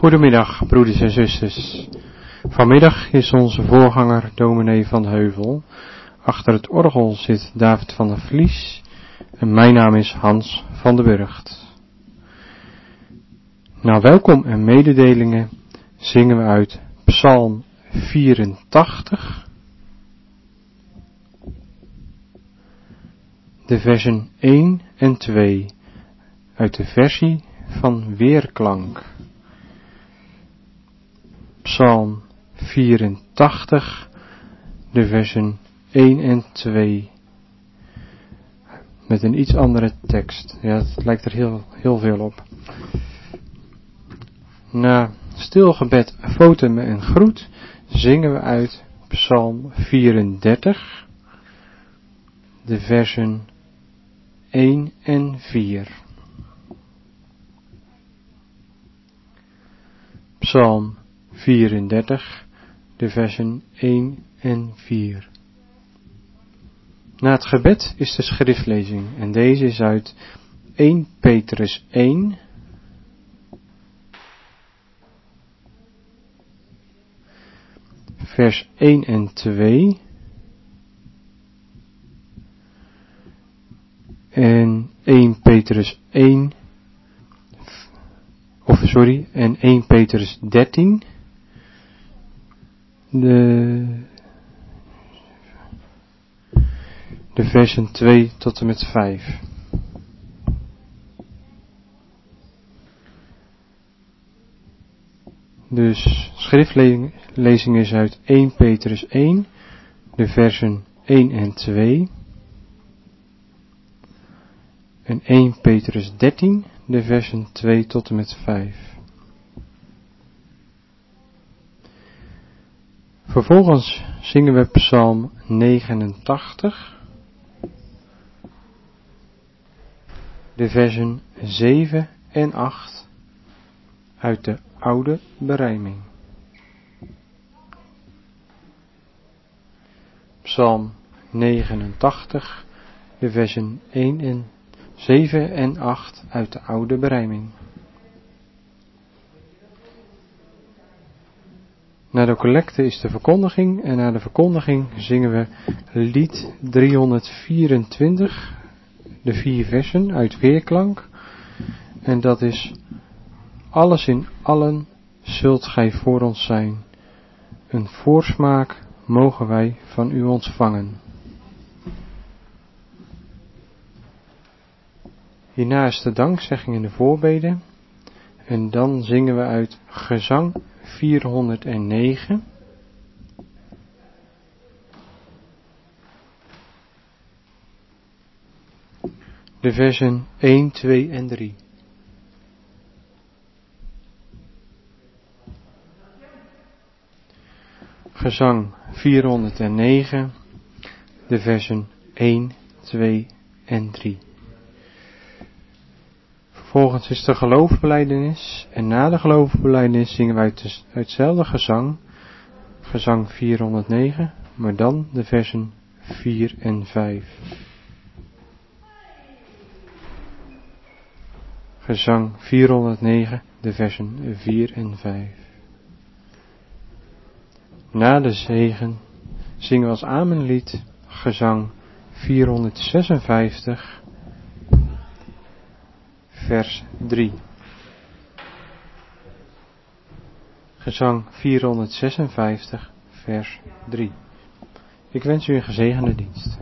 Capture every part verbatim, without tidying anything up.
Goedemiddag, broeders en zusters. Vanmiddag is onze voorganger dominee Van Heuvel. Achter het orgel zit David van der Vlies en mijn naam is Hans van der Burgt. Na welkom en mededelingen zingen we uit Psalm vierentachtig, de versen één en twee, uit de versie van Weerklank. Psalm vierentachtig, de versen één en twee. Met een iets andere tekst. Ja, het lijkt er heel, heel veel op. Na stilgebed, fotum en groet zingen we uit Psalm vierendertig, de versen één en vier. Psalm vierendertig, de versen één en vier. Na het gebed is de schriftlezing en deze is uit eerste Petrus één, vers één en twee en eerste Petrus één, of sorry, en eerste Petrus dertien, de, de versen twee tot en met vijf. Dus schriftlezing is uit eerste Petrus één, de versen één en twee. En eerste Petrus dertien, de versen twee tot en met vijf. Vervolgens zingen we Psalm negenentachtig, de versen zeven en acht uit de oude berijming. Psalm negenentachtig, de versen één en zeven en acht uit de oude berijming. Na de collecte is de verkondiging en na de verkondiging zingen we lied driehonderdvierentwintig, de vier versen uit Weerklank. En dat is: alles in allen zult gij voor ons zijn, een voorsmaak mogen wij van u ontvangen. Hierna is de dankzegging en de voorbeden. En dan zingen we uit Gezang vierhonderdnegen. De versen één, twee en drie. Gezang vierhonderdnegen, de versen één, twee en drie. Vervolgens is de geloofsbelijdenis en na de geloofsbelijdenis zingen wij uit hetzelfde gezang, gezang vierhonderdnegen, maar dan de versen vier en vijf. Gezang vierhonderdnegen, de versen vier en vijf. Na de zegen zingen we als amenlied gezang vierhonderdzesenvijftig, vers drie. Gezang vierhonderdzesenvijftig, vers drie. Ik wens u een gezegende dienst.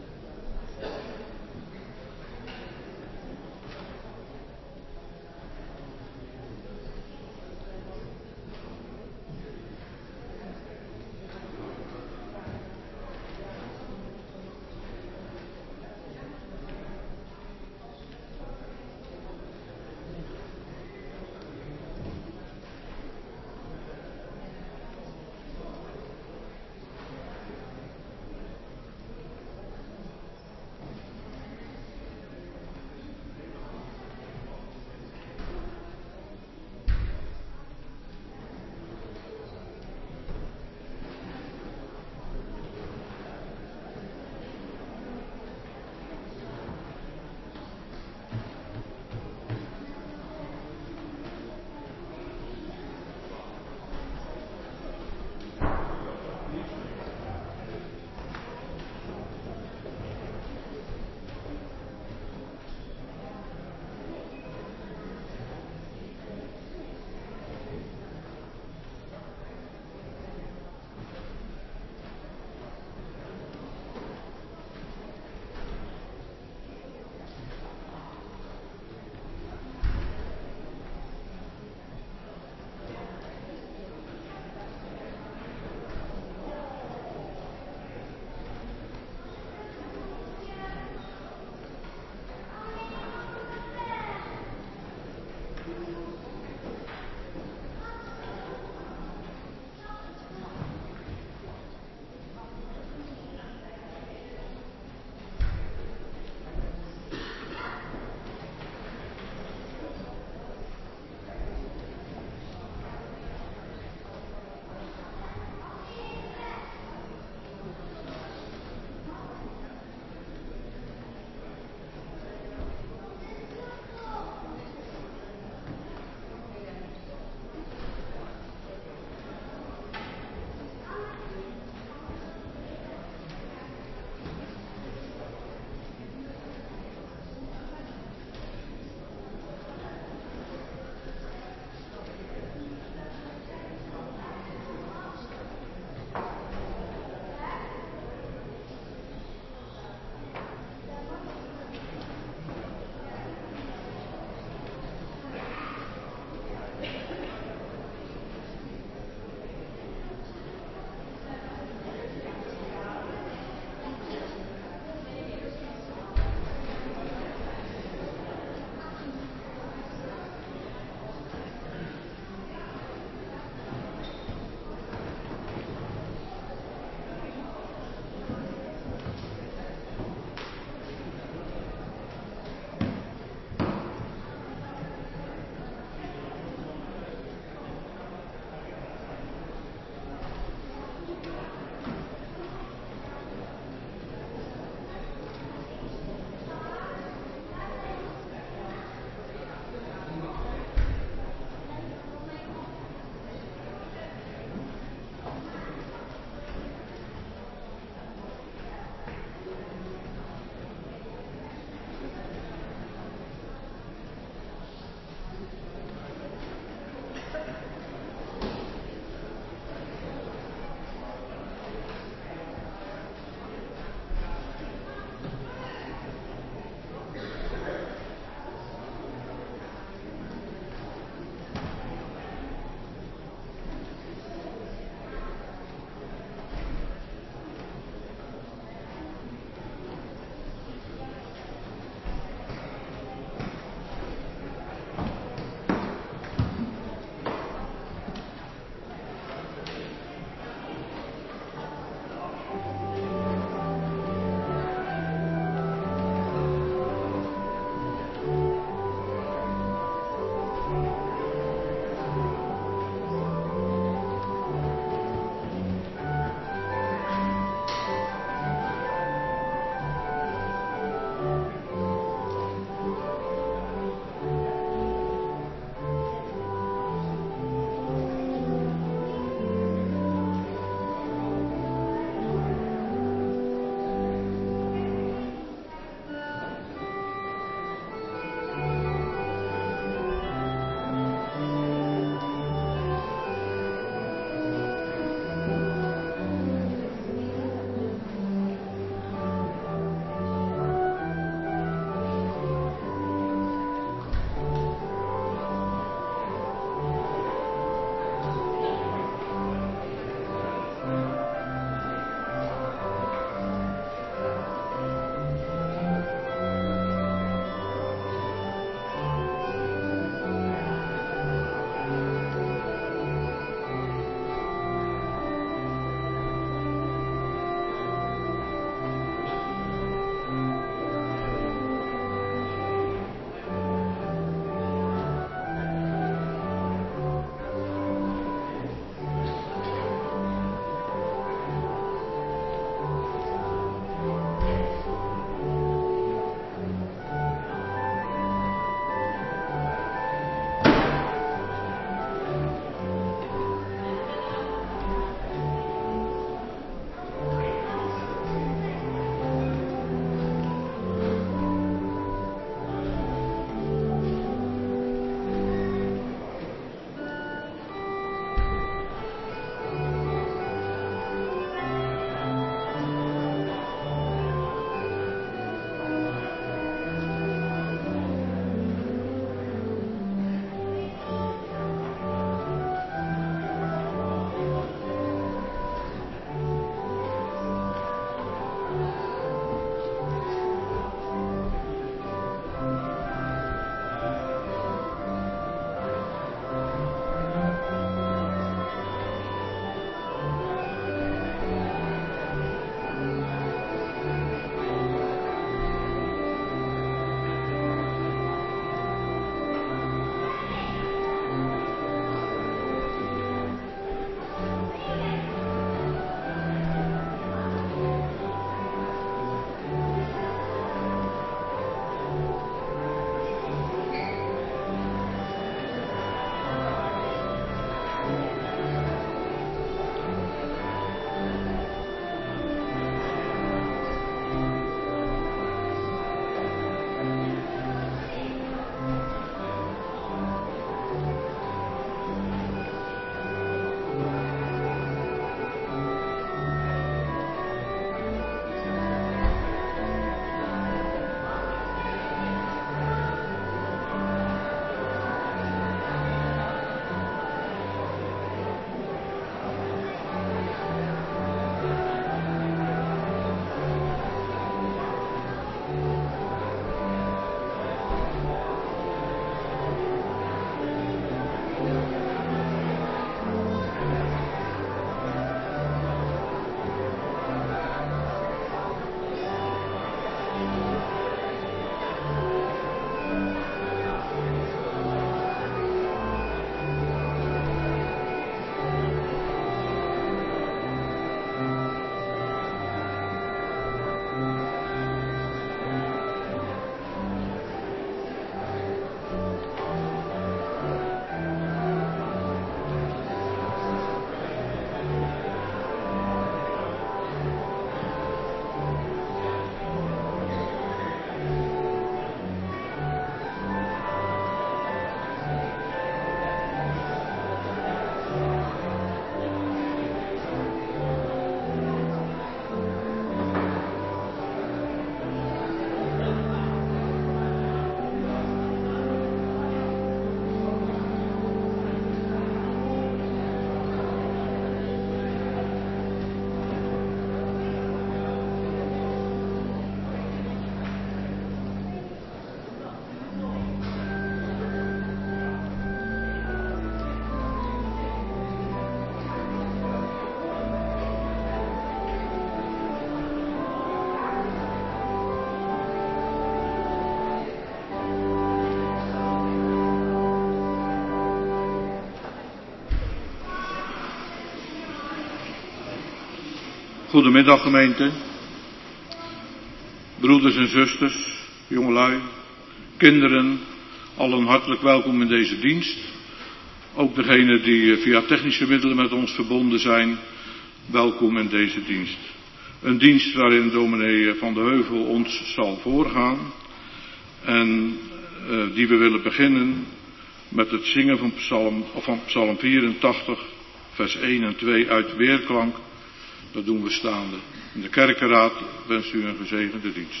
Goedemiddag gemeente, broeders en zusters, jongelui, kinderen, allen hartelijk welkom in deze dienst. Ook degenen die via technische middelen met ons verbonden zijn, welkom in deze dienst. Een dienst waarin dominee Van de Heuvel ons zal voorgaan en uh, die we willen beginnen met het zingen van psalm, of van psalm vierentachtig, vers één en twee uit weerklank. Dat doen we staande. In de kerkenraad wenst u een gezegende dienst.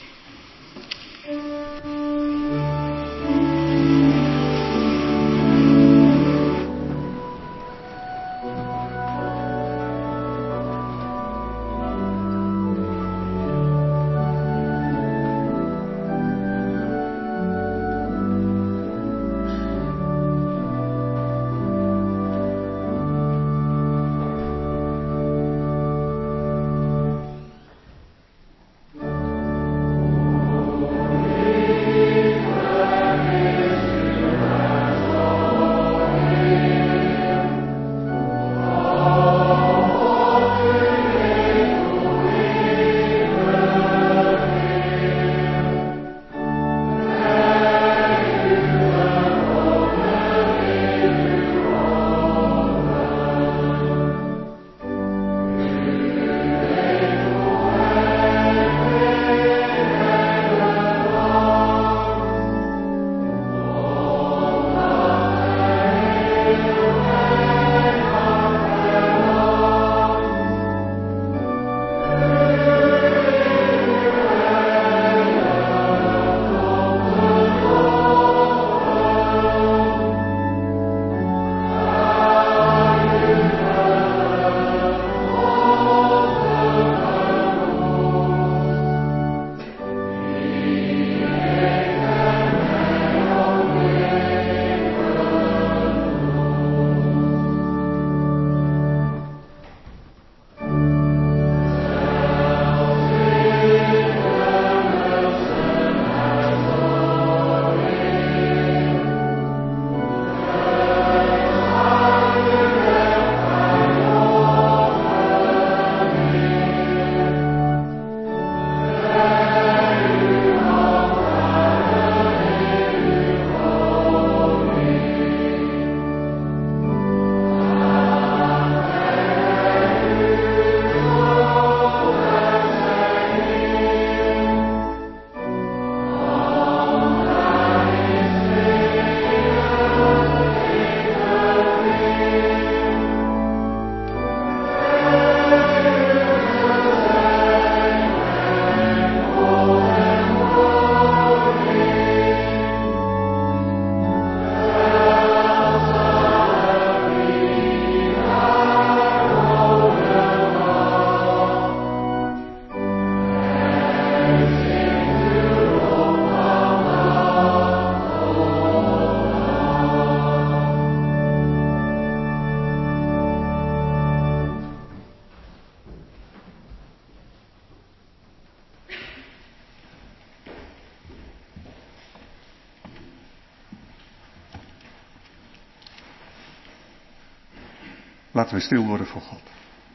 Laten we stil worden voor God.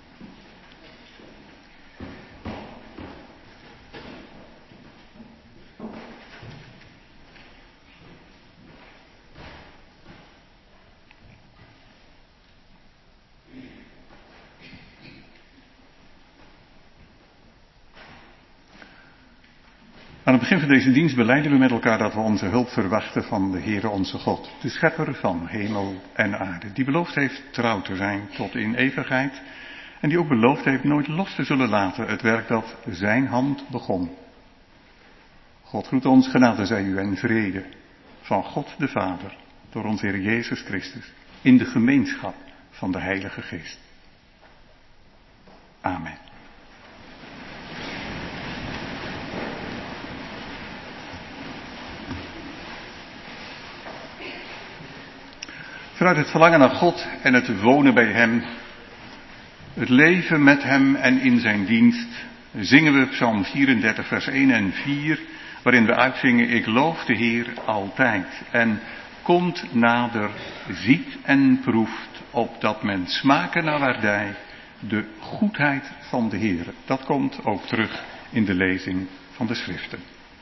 Aan het begin van deze dienst belijden we met elkaar dat we onze hulp verwachten van de Heere onze God, de schepper van hemel en aarde, die beloofd heeft trouw te zijn tot in eeuwigheid en die ook beloofd heeft nooit los te zullen laten het werk dat zijn hand begon. God groet ons, genade zij u en vrede van God de Vader, door onze Heer Jezus Christus, in de gemeenschap van de Heilige Geest. Amen. Vanuit het verlangen naar God en het wonen bij Hem, het leven met Hem en in Zijn dienst, zingen we Psalm vierendertig vers één en vier, waarin we uitzingen: ik loof de Heer altijd en komt nader, ziet en proeft, opdat men smaken naar waardij, de goedheid van de Heer. Dat komt ook terug in de lezing van de schriften.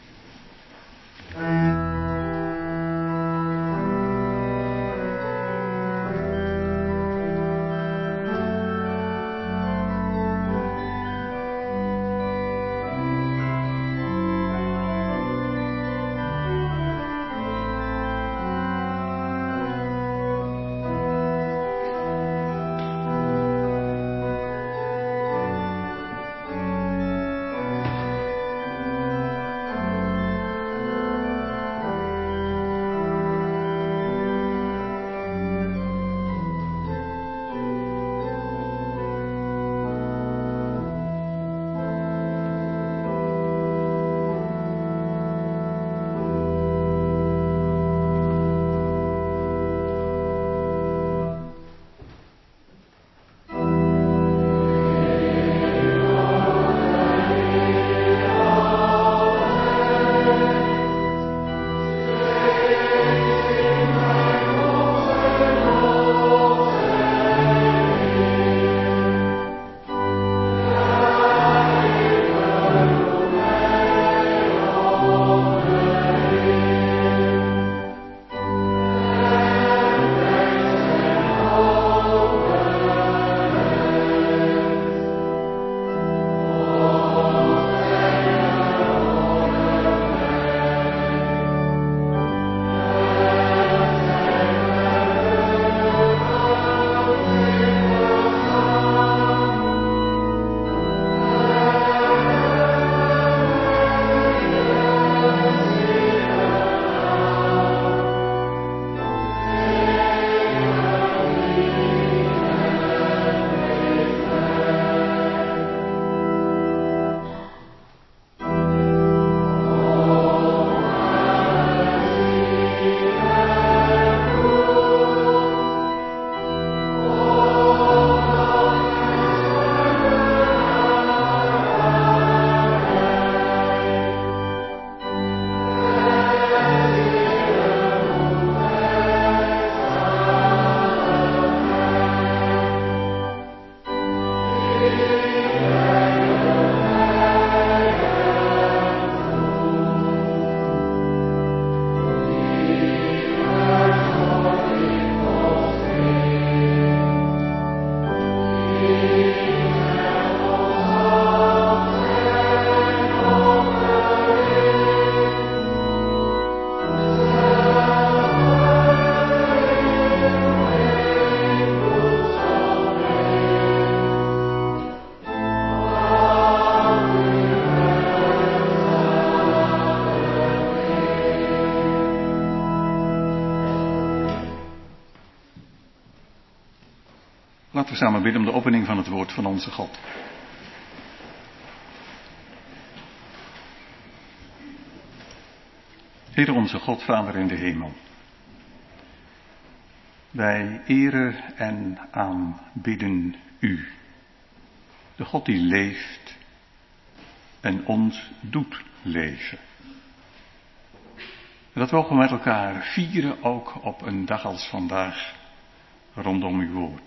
Laten we samen bidden om de opening van het woord van onze God. Heere onze God, Vader in de hemel. Wij eren en aanbidden U. De God die leeft en ons doet leven. Dat mogen we met elkaar vieren ook op een dag als vandaag rondom uw woord.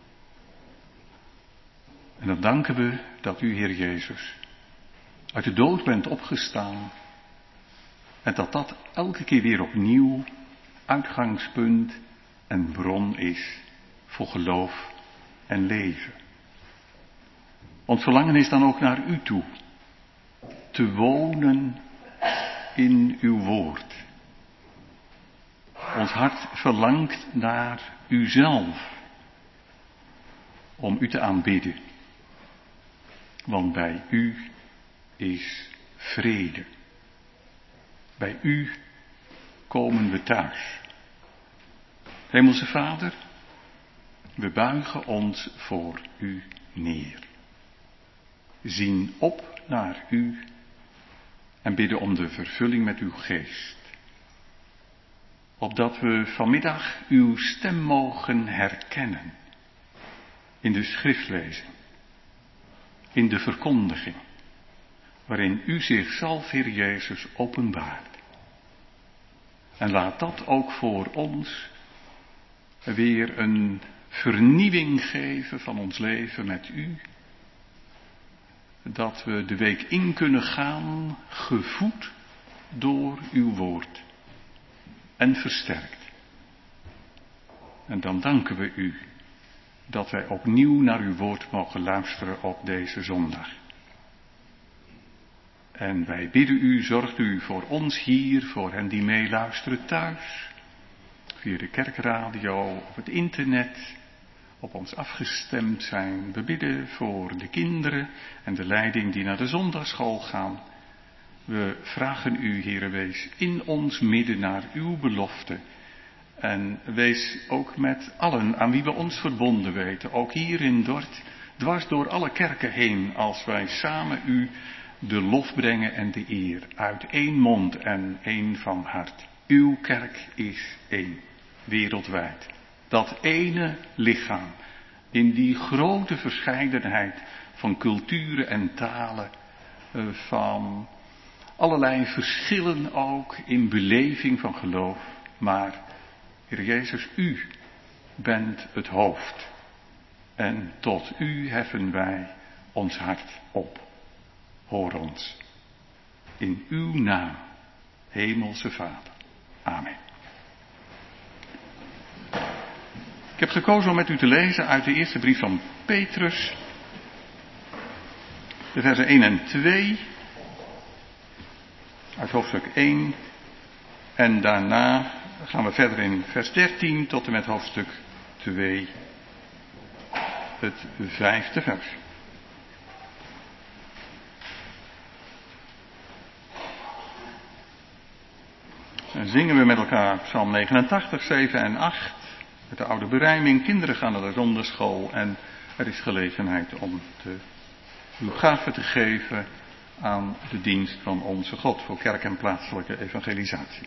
En dan danken we dat u, Heer Jezus, uit de dood bent opgestaan. En dat dat elke keer weer opnieuw uitgangspunt en bron is voor geloof en leven. Ons verlangen is dan ook naar u toe. Te wonen in uw woord. Ons hart verlangt naar uzelf. Om u te aanbidden. Want bij u is vrede. Bij u komen we thuis. Hemelse Vader, we buigen ons voor u neer. Zien op naar u en bidden om de vervulling met uw geest. Opdat we vanmiddag uw stem mogen herkennen. In de schriftlezing. In de verkondiging. Waarin u zichzelf, Heer Jezus, openbaart. En laat dat ook voor ons weer een vernieuwing geven van ons leven met u. Dat we de week in kunnen gaan, gevoed door uw woord en versterkt. En dan danken we u dat wij opnieuw naar uw woord mogen luisteren op deze zondag. En wij bidden u, zorgt u voor ons hier, voor hen die meeluisteren thuis, via de kerkradio, op het internet, op ons afgestemd zijn. We bidden voor de kinderen en de leiding die naar de zondagschool gaan. We vragen u, Heere, wees in ons midden naar uw belofte. En wees ook met allen aan wie we ons verbonden weten, ook hier in Dort, dwars door alle kerken heen, als wij samen u de lof brengen en de eer, uit één mond en één van hart. Uw kerk is één, wereldwijd. Dat ene lichaam, in die grote verscheidenheid van culturen en talen, van allerlei verschillen ook in beleving van geloof. Maar, Heer Jezus, u bent het hoofd. En tot u heffen wij ons hart op. Hoor ons. In uw naam, Hemelse Vader. Amen. Ik heb gekozen om met u te lezen uit de eerste brief van Petrus. De versen één en twee. Uit hoofdstuk één. En daarna gaan we verder in vers dertien tot en met hoofdstuk twee. Het vijfde vers. Dan zingen we met elkaar Psalm negenentachtig, zeven en acht. Met de oude berijming. Kinderen gaan naar de zondagschool en er is gelegenheid om te, uw gave te geven aan de dienst van onze God voor kerk en plaatselijke evangelisatie.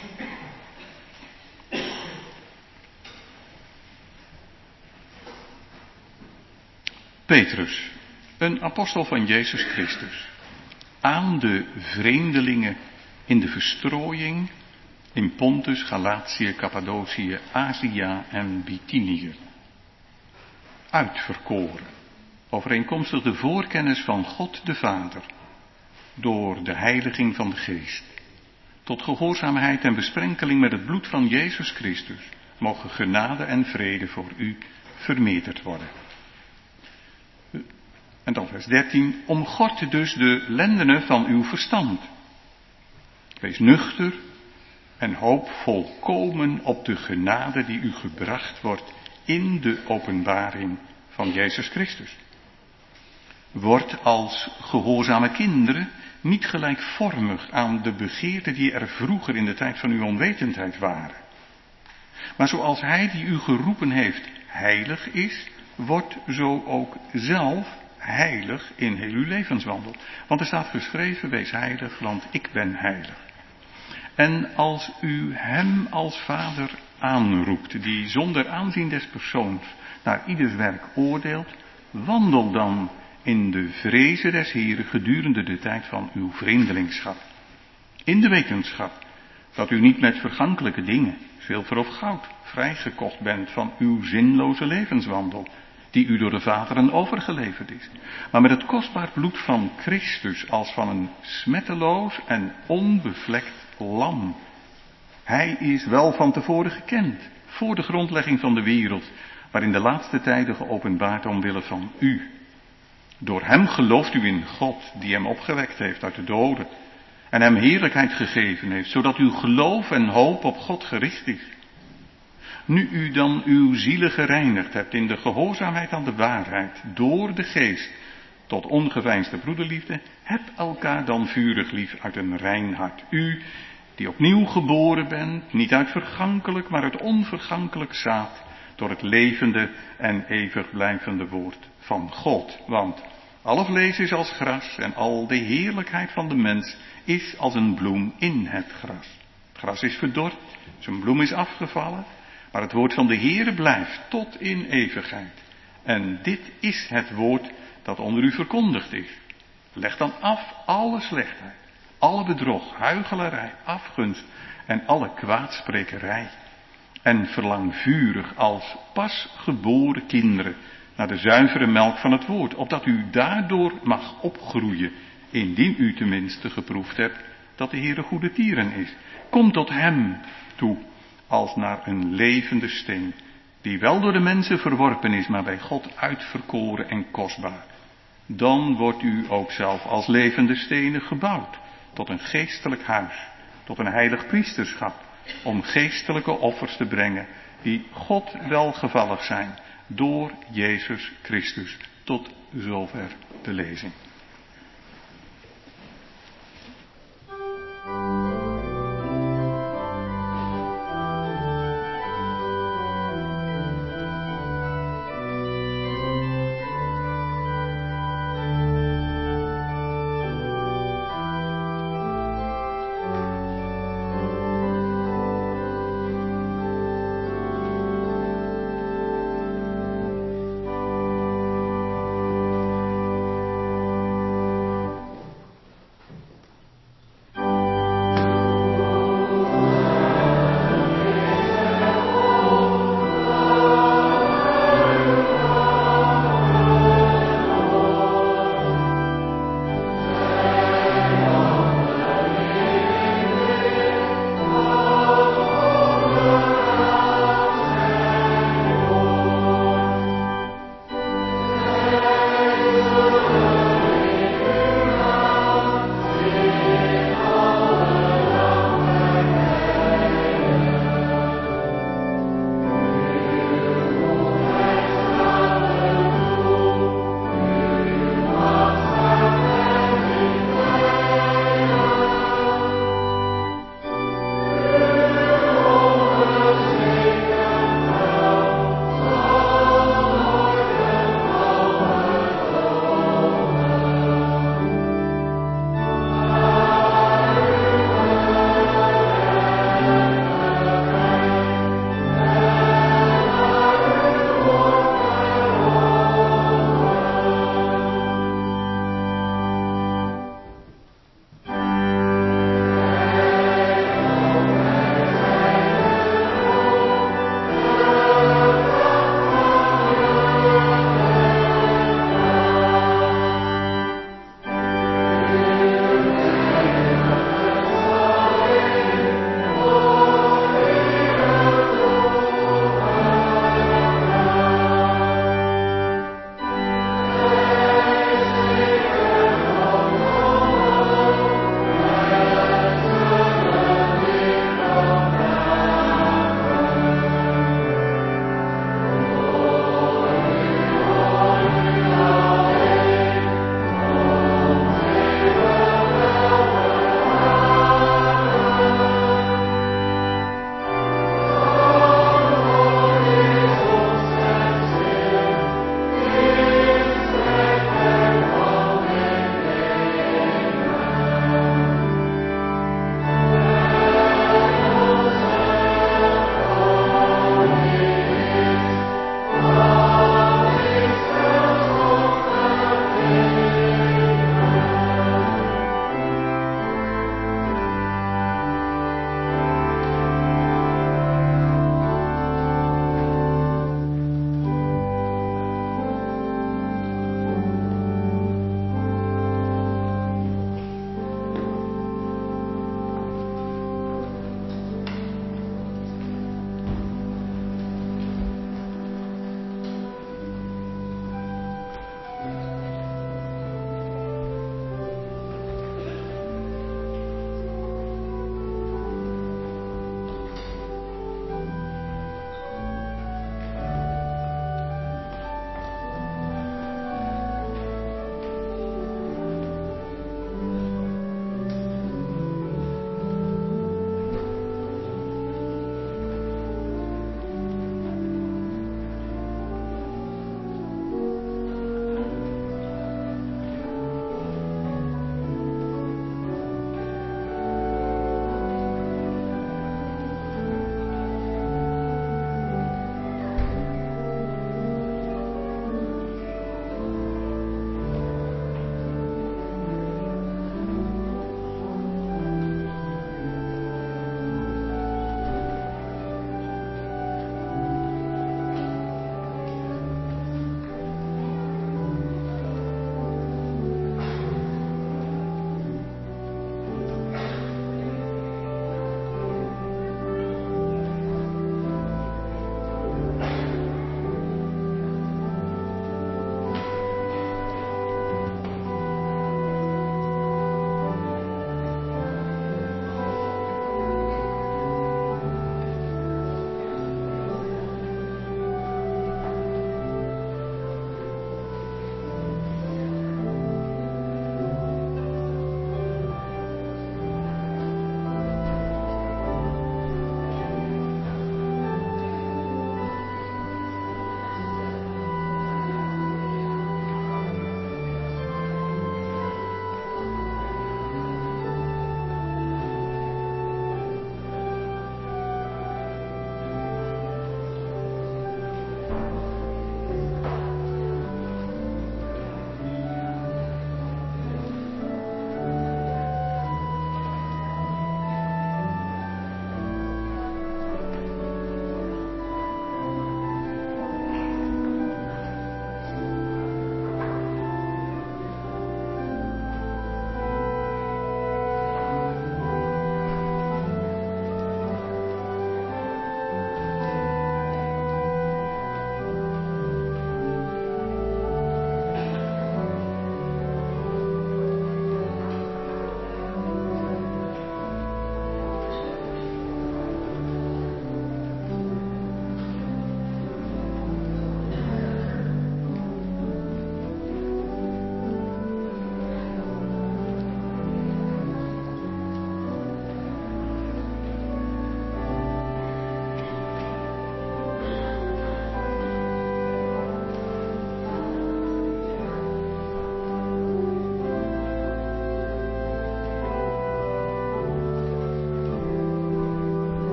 Petrus, een apostel van Jezus Christus, aan de vreemdelingen in de verstrooiing in Pontus, Galatië, Cappadocië, Azië en Bithynië. Uitverkoren, overeenkomstig de voorkennis van God de Vader, door de heiliging van de Geest, tot gehoorzaamheid en besprenkeling met het bloed van Jezus Christus, mogen genade en vrede voor u vermeerderd worden. En dan vers dertien, omgort dus de lendenen van uw verstand. Wees nuchter en hoop volkomen op de genade die u gebracht wordt in de openbaring van Jezus Christus. Word als gehoorzame kinderen niet gelijkvormig aan de begeerten die er vroeger in de tijd van uw onwetendheid waren. Maar zoals hij die u geroepen heeft heilig is, wordt zo ook zelf heilig in heel uw levenswandel. Want er staat geschreven, wees heilig, want ik ben heilig. En als u hem als vader aanroept, die zonder aanzien des persoons naar ieders werk oordeelt, wandel dan in de vreze des Heren gedurende de tijd van uw vreemdelingschap. In de wetenschap dat u niet met vergankelijke dingen, zilver of goud, vrijgekocht bent van uw zinloze levenswandel, die u door de vaderen overgeleverd is, maar met het kostbaar bloed van Christus als van een smetteloos en onbevlekt lam. Hij is wel van tevoren gekend, voor de grondlegging van de wereld, maar in de laatste tijden geopenbaard omwille van u. Door hem gelooft u in God, die hem opgewekt heeft uit de doden, en hem heerlijkheid gegeven heeft, zodat uw geloof en hoop op God gericht is. Nu u dan uw zielen gereinigd hebt in de gehoorzaamheid aan de waarheid, door de geest, tot ongeveinsde broederliefde, heb elkaar dan vurig lief uit een rein hart. U, die opnieuw geboren bent, niet uit vergankelijk, maar uit onvergankelijk zaad, door het levende en eeuwig blijvende woord van God. Want alle vlees is als gras en al de heerlijkheid van de mens is als een bloem in het gras. Het gras is verdord, zijn bloem is afgevallen, maar het woord van de Heere blijft tot in eeuwigheid. En dit is het woord dat onder u verkondigd is. Leg dan af alle slechtheid, alle bedrog, huichelarij, afgunst en alle kwaadsprekerij. en verlang vurig als pasgeboren kinderen naar de zuivere melk van het woord, opdat u daardoor mag opgroeien, indien u tenminste geproefd hebt dat de Heere goede tieren is. Kom tot hem toe, als naar een levende steen, die wel door de mensen verworpen is, maar bij God uitverkoren en kostbaar. Dan wordt u ook zelf als levende stenen gebouwd, tot een geestelijk huis, tot een heilig priesterschap, om geestelijke offers te brengen, die God welgevallig zijn, door Jezus Christus. Tot zover de lezing.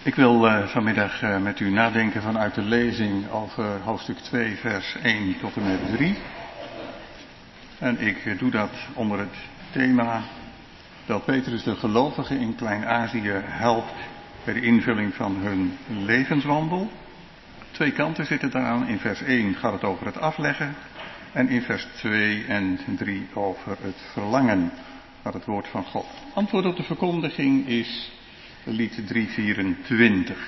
Ik wil uh, vanmiddag uh, met u nadenken vanuit de lezing over hoofdstuk twee, vers één tot en met drie. En ik uh, doe dat onder het thema dat Petrus de gelovigen in Klein-Azië helpt bij de invulling van hun levenswandel. Twee kanten zitten daaraan. In vers één gaat het over het afleggen en in vers twee en drie over het verlangen naar het woord van God. Antwoord op de verkondiging is lied driehonderdvierentwintig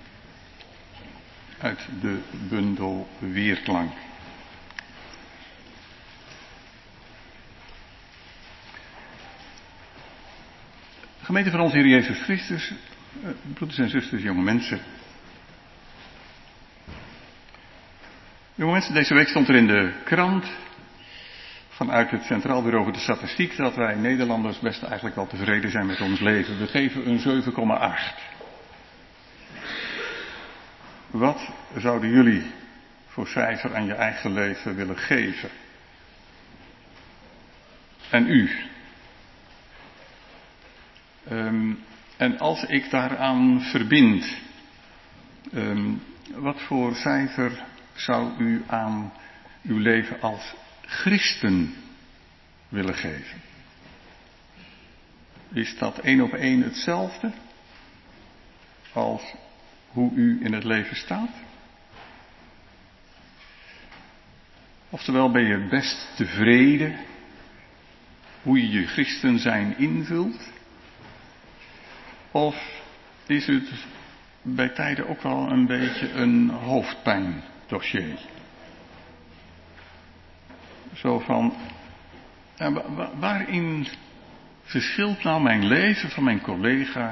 uit de bundel Weerklank. Gemeente van onze Heer Jezus Christus, broeders en zusters, jonge mensen. Jonge mensen, deze week stond er in de krant vanuit het Centraal Bureau voor de Statistiek dat wij Nederlanders best eigenlijk wel tevreden zijn met ons leven. We geven een zeven komma acht. Wat zouden jullie voor cijfer aan je eigen leven willen geven? En u? Um, en als ik daaraan verbind, um, wat voor cijfer zou u aan uw leven als christen willen geven? Is dat één op één hetzelfde als hoe u in het leven staat? Oftewel, ben je best tevreden hoe je je christen zijn invult? Of is het bij tijden ook wel een beetje een hoofdpijndossier? Zo van, ja, waarin verschilt nou mijn leven van mijn collega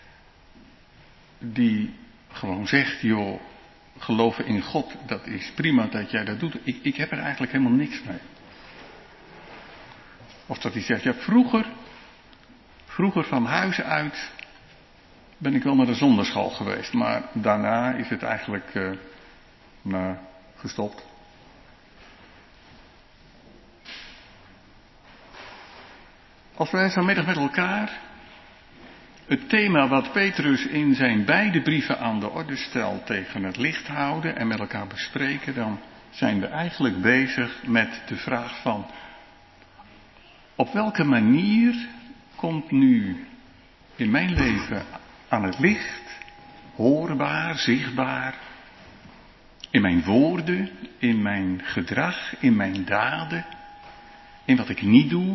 die gewoon zegt, joh, geloven in God, dat is prima dat jij dat doet. Ik, ik heb er eigenlijk helemaal niks mee. Of dat hij zegt, ja, vroeger, vroeger van huis uit ben ik wel naar de zonderschool geweest, maar daarna is het eigenlijk uh, nou, gestopt. Als wij vanmiddag met elkaar het thema wat Petrus in zijn beide brieven aan de orde stelt tegen het licht houden en met elkaar bespreken, dan zijn we eigenlijk bezig met de vraag van op welke manier komt nu in mijn leven aan het licht, hoorbaar, zichtbaar, in mijn woorden, in mijn gedrag, in mijn daden, in wat ik niet doe,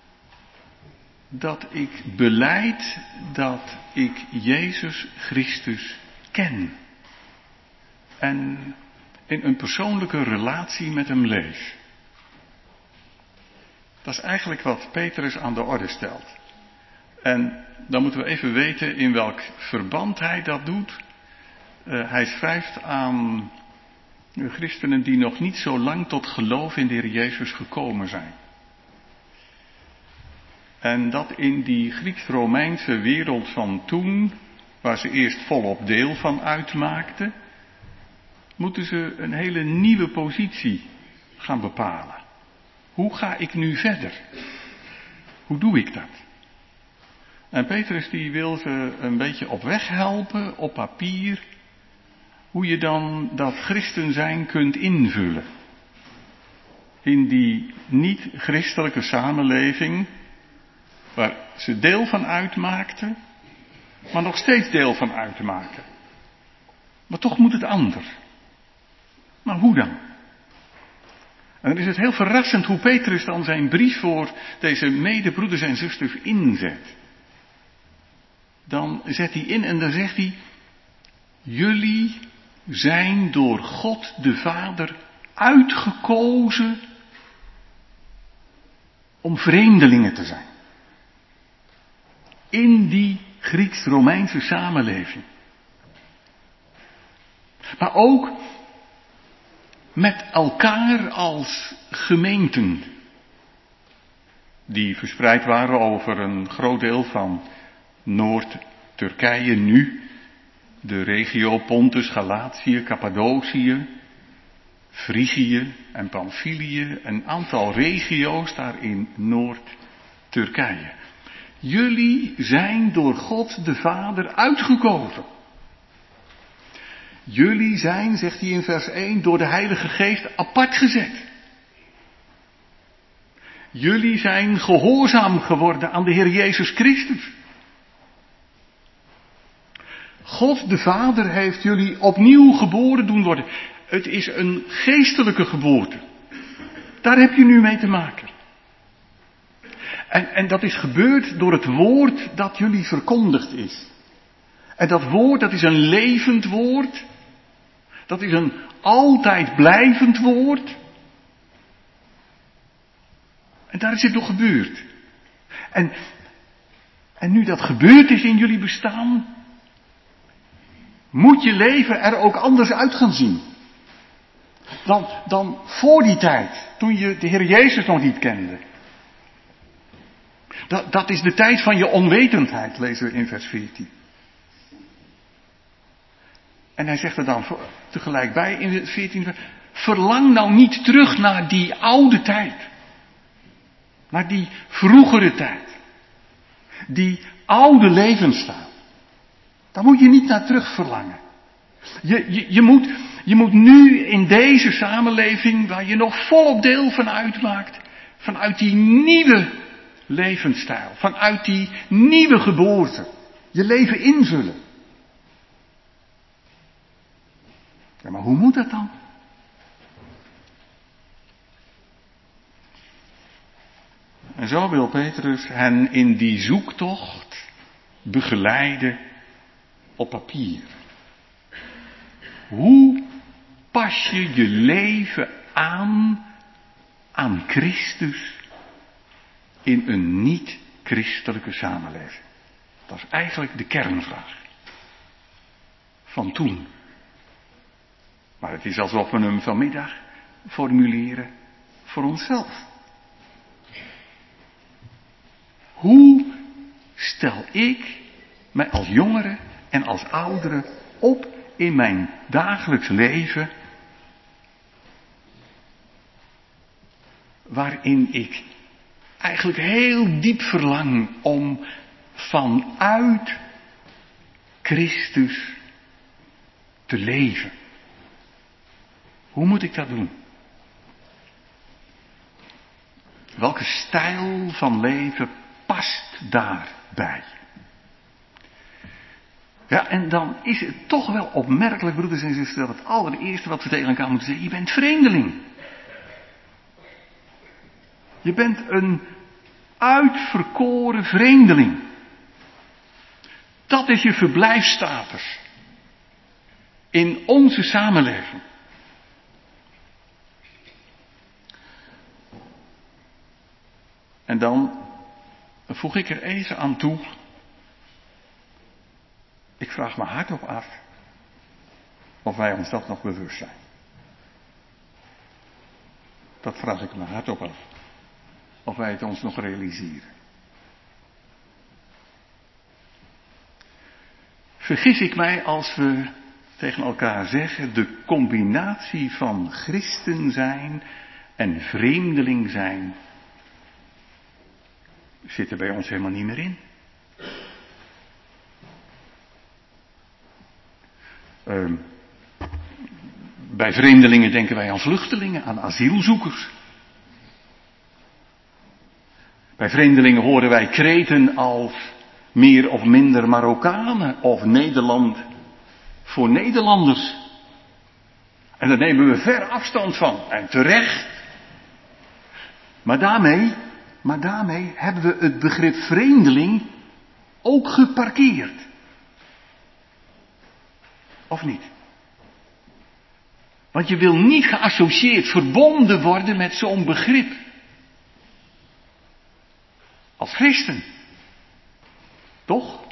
dat ik belijd dat ik Jezus Christus ken en in een persoonlijke relatie met hem leef. Dat is eigenlijk wat Petrus aan de orde stelt. En dan moeten we even weten in welk verband hij dat doet. Uh, hij schrijft aan christenen die nog niet zo lang tot geloof in de Heer Jezus gekomen zijn. En dat in die Grieks-Romeinse wereld van toen, waar ze eerst volop deel van uitmaakten, moeten ze een hele nieuwe positie gaan bepalen. Hoe ga ik nu verder? Hoe doe ik dat? En Petrus die wil ze een beetje op weg helpen, op papier, hoe je dan dat christen zijn kunt invullen. In die niet-christelijke samenleving, waar ze deel van uitmaakten, maar nog steeds deel van uitmaken. Maar toch moet het anders. Maar hoe dan? En dan is het heel verrassend hoe Petrus dan zijn brief voor deze medebroeders en zusters inzet. Dan zet hij in en dan zegt hij, jullie zijn door God de Vader uitgekozen om vreemdelingen te zijn. In die Grieks-Romeinse samenleving. Maar ook met elkaar als gemeenten. Die verspreid waren over een groot deel van Noord-Turkije nu. De regio Pontus, Galatië, Cappadocië, Frigië en Pamphylië. Een aantal regio's daar in Noord-Turkije. Jullie zijn door God de Vader uitgekozen. Jullie zijn, zegt hij in vers één, door de Heilige Geest apart gezet. Jullie zijn gehoorzaam geworden aan de Heer Jezus Christus. God de Vader heeft jullie opnieuw geboren doen worden. Het is een geestelijke geboorte. Daar heb je nu mee te maken. En, en dat is gebeurd door het woord dat jullie verkondigd is. En dat woord, dat is een levend woord. Dat is een altijd blijvend woord. En daar is het door gebeurd. En, en nu dat gebeurd is in jullie bestaan, moet je leven er ook anders uit gaan zien. Dan, dan voor die tijd, toen je de Heer Jezus nog niet kende. Dat, dat is de tijd van je onwetendheid, lezen we in vers veertien. En hij zegt er dan tegelijk bij in het veertiende vers, verlang nou niet terug naar die oude tijd. Naar die vroegere tijd. Die oude levensstijl. Daar moet je niet naar terug verlangen. Je, je, je, moet, je moet nu in deze samenleving, waar je nog volop deel van uitmaakt, vanuit die nieuwe levensstijl, vanuit die nieuwe geboorte, je leven invullen. Ja, maar hoe moet dat dan? En zo wil Petrus hen in die zoektocht begeleiden op papier. Hoe pas je je leven aan aan Christus in een niet-christelijke samenleving? Dat is eigenlijk de kernvraag van toen. Maar het is alsof we hem vanmiddag formuleren voor onszelf. Hoe stel ik mij als jongere en als oudere op in mijn dagelijks leven, waarin ik eigenlijk heel diep verlang om vanuit Christus te leven? Hoe moet ik dat doen? Welke stijl van leven past daarbij? Ja, en dan is het toch wel opmerkelijk, broeders en zusters, dat het allereerste wat we tegen elkaar moeten zeggen, je bent vreemdeling. Je bent een uitverkoren vreemdeling. Dat is je verblijfsstatus in onze samenleving. En dan voeg ik er even aan toe. Ik vraag me hardop af of wij ons dat nog bewust zijn. Dat vraag ik me hardop af. Of wij het ons nog realiseren. Vergis ik mij als we tegen elkaar zeggen, de combinatie van christen zijn en vreemdeling zijn zit er bij ons helemaal niet meer in. Uh, bij vreemdelingen denken wij aan vluchtelingen, aan asielzoekers. Bij vreemdelingen horen wij kreten als meer of minder Marokkanen of Nederland voor Nederlanders. En daar nemen we ver afstand van. En terecht. Maar daarmee, maar daarmee hebben we het begrip vreemdeling ook geparkeerd. Of niet? Want je wil niet geassocieerd, verbonden worden met zo'n begrip. Als christen. Toch?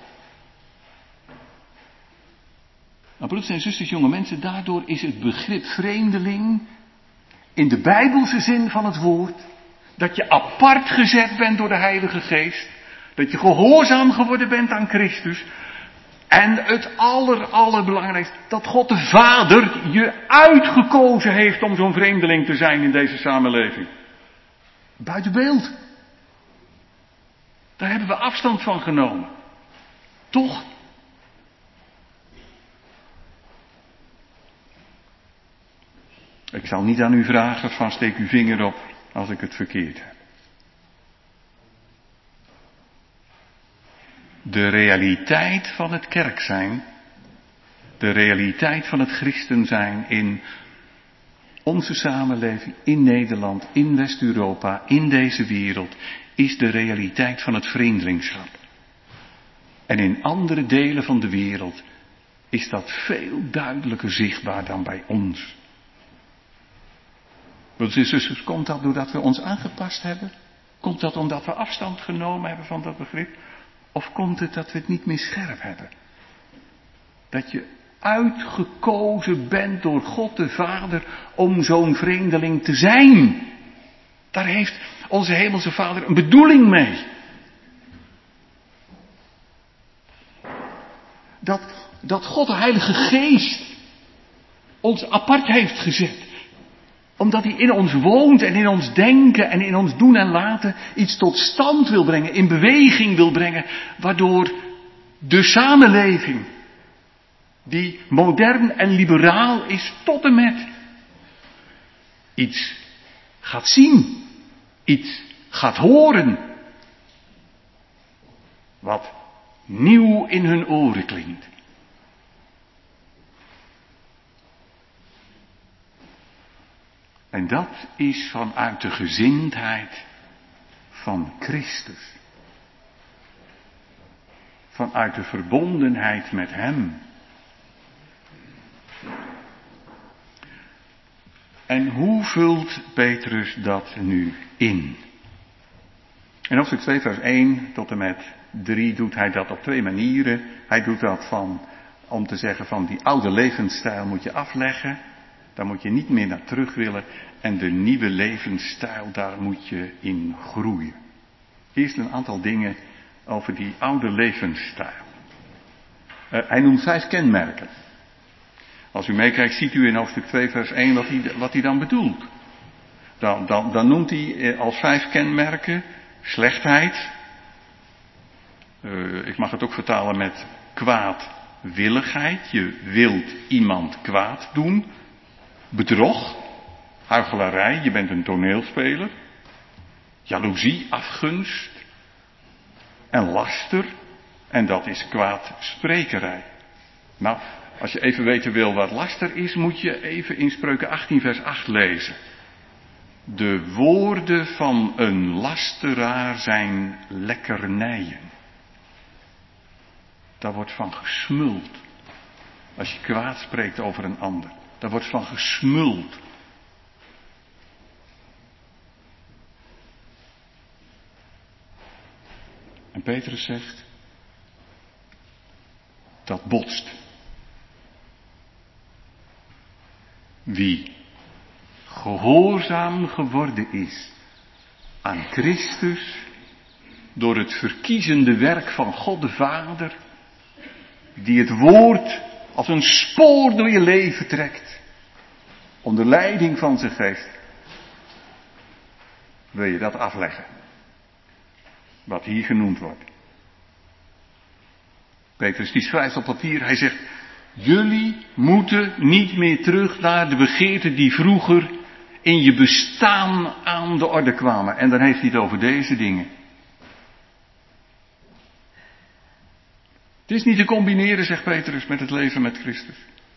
Nou, broeders en zusters, jonge mensen, daardoor is het begrip vreemdeling in de Bijbelse zin van het woord, dat je apart gezet bent door de Heilige Geest, dat je gehoorzaam geworden bent aan Christus, en het aller, allerbelangrijkste, dat God de Vader je uitgekozen heeft om zo'n vreemdeling te zijn in deze samenleving. Buiten beeld. Daar hebben we afstand van genomen. Toch? Ik zal niet aan u vragen van steek uw vinger op als ik het verkeerd heb. De realiteit van het kerk zijn, de realiteit van het christen zijn in onze samenleving, in Nederland, in West-Europa, in deze wereld, is de realiteit van het vreemdelingschap. En in andere delen van de wereld is dat veel duidelijker zichtbaar dan bij ons. Broeders en zusters, komt dat doordat we ons aangepast hebben? Komt dat omdat we afstand genomen hebben van dat begrip? Of komt het dat we het niet meer scherp hebben? Dat je uitgekozen bent door God de Vader om zo'n vreemdeling te zijn. Daar heeft onze hemelse Vader een bedoeling mee. Dat, dat God de Heilige Geest ons apart heeft gezet. Omdat hij in ons woont en in ons denken en in ons doen en laten iets tot stand wil brengen, in beweging wil brengen, waardoor de samenleving, die modern en liberaal is tot en met, iets gaat zien, iets gaat horen, wat nieuw in hun oren klinkt. En dat is vanuit de gezindheid van Christus. Vanuit de verbondenheid met Hem. En hoe vult Petrus dat nu in? In hoofdstuk twee vers één tot en met drie doet hij dat op twee manieren. Hij doet dat van, om te zeggen van die oude levensstijl moet je afleggen. Daar moet je niet meer naar terug willen. En de nieuwe levensstijl, daar moet je in groeien. Eerst een aantal dingen over die oude levensstijl. Uh, hij noemt vijf kenmerken. Als u meekijkt, ziet u in hoofdstuk twee vers één wat hij, wat hij dan bedoelt. Dan, dan, dan noemt hij als vijf kenmerken slechtheid. Uh, ik mag het ook vertalen met kwaadwilligheid. Je wilt iemand kwaad doen. Bedrog, huichelarij, je bent een toneelspeler. Jaloezie, afgunst. En laster, en dat is kwaadsprekerij. Nou, als je even weten wil wat laster is, moet je even in Spreuken achttien vers acht lezen. De woorden van een lasteraar zijn lekkernijen. Daar wordt van gesmuld. Als je kwaad spreekt over een ander. Daar wordt van gesmuld. En Petrus zegt, dat botst. Wie gehoorzaam geworden is aan Christus, door het verkiezende werk van God de Vader, die het woord als een spoor door je leven trekt, onder leiding van zijn geest, wil je dat afleggen. Wat hier genoemd wordt. Petrus die schrijft op papier, hij zegt, jullie moeten niet meer terug naar de begeerten die vroeger in je bestaan aan de orde kwamen. En dan heeft hij het over deze dingen. Het is niet te combineren, zegt Petrus, met het leven met Christus.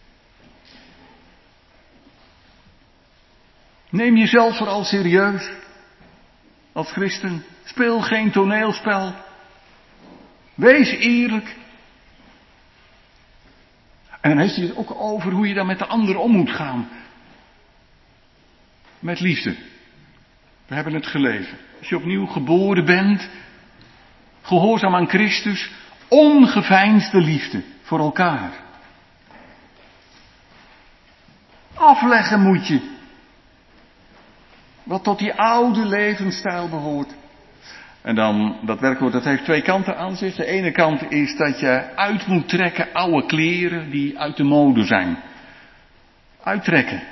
Neem jezelf vooral serieus. Als christen. Speel geen toneelspel. Wees eerlijk. En dan heeft hij het ook over hoe je dan met de ander om moet gaan. Met liefde. We hebben het gelezen. Als je opnieuw geboren bent, gehoorzaam aan Christus, ongeveinsde liefde voor elkaar. Afleggen moet je. Wat tot die oude levensstijl behoort. En dan, dat werkwoord, dat heeft twee kanten aan zich. De ene kant is dat je uit moet trekken oude kleren die uit de mode zijn. Uittrekken.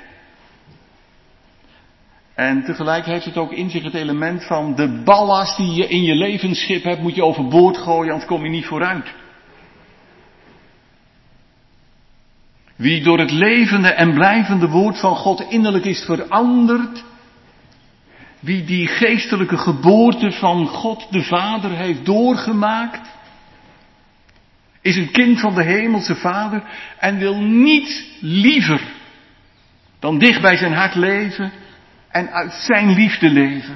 En tegelijk heeft het ook in zich het element van de ballast die je in je levensschip hebt, moet je overboord gooien, anders kom je niet vooruit. Wie door het levende en blijvende woord van God innerlijk is veranderd. Wie die geestelijke geboorte van God de Vader heeft doorgemaakt. Is een kind van de hemelse Vader en wil niets liever dan dicht bij zijn hart leven en uit zijn liefde leven.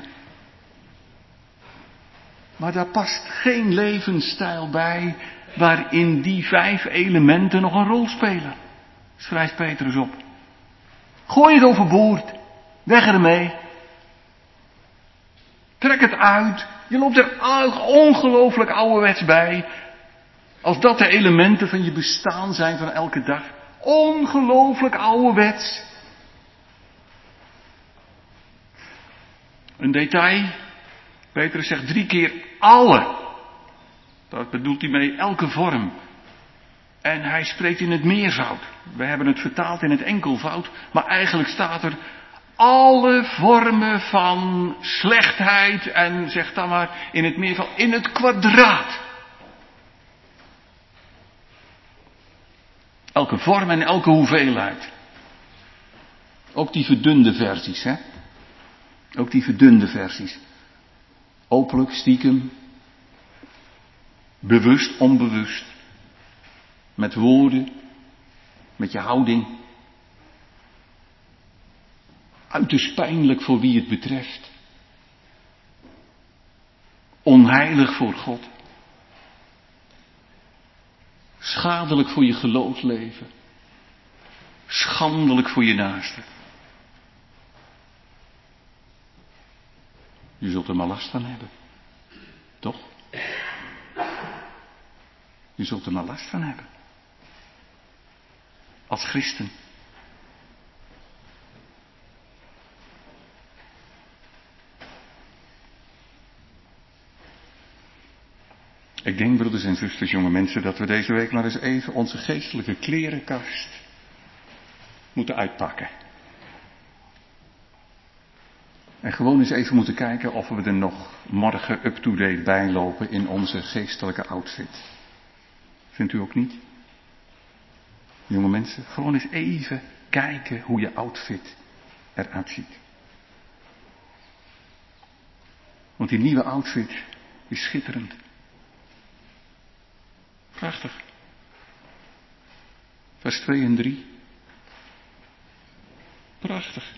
Maar daar past geen levensstijl bij waarin die vijf elementen nog een rol spelen. Schrijft Petrus op. Gooi het overboord. Weg ermee. Trek het uit. Je loopt er ongelooflijk ouderwets bij. Als dat de elementen van je bestaan zijn van elke dag. Ongelooflijk ouderwets. Een detail. Petrus zegt drie keer alle. Daar bedoelt hij mee elke vorm. En hij spreekt in het meervoud. We hebben het vertaald in het enkelvoud. Maar eigenlijk staat er alle vormen van slechtheid. En zeg dan maar in het meervoud in het kwadraat. Elke vorm en elke hoeveelheid. Ook die verdunde versies, hè. Ook die verdunde versies. Openlijk, stiekem. Bewust, onbewust. Met woorden. Met je houding. Uiterst pijnlijk voor wie het betreft. Onheilig voor God. Schadelijk voor je geloofsleven. Schandelijk voor je naaste. Je zult er maar last van hebben. Toch? Je zult er maar last van hebben. Als christen. Ik denk, broeders en zusters, jonge mensen, dat we deze week maar eens even onze geestelijke klerenkast moeten uitpakken. En gewoon eens even moeten kijken of we er nog morgen up-to-date bij lopen in onze geestelijke outfit. Vindt u ook niet? Jonge mensen, gewoon eens even kijken hoe je outfit eruit ziet. Want die nieuwe outfit is schitterend. Prachtig. Vers twee en drie. Prachtig.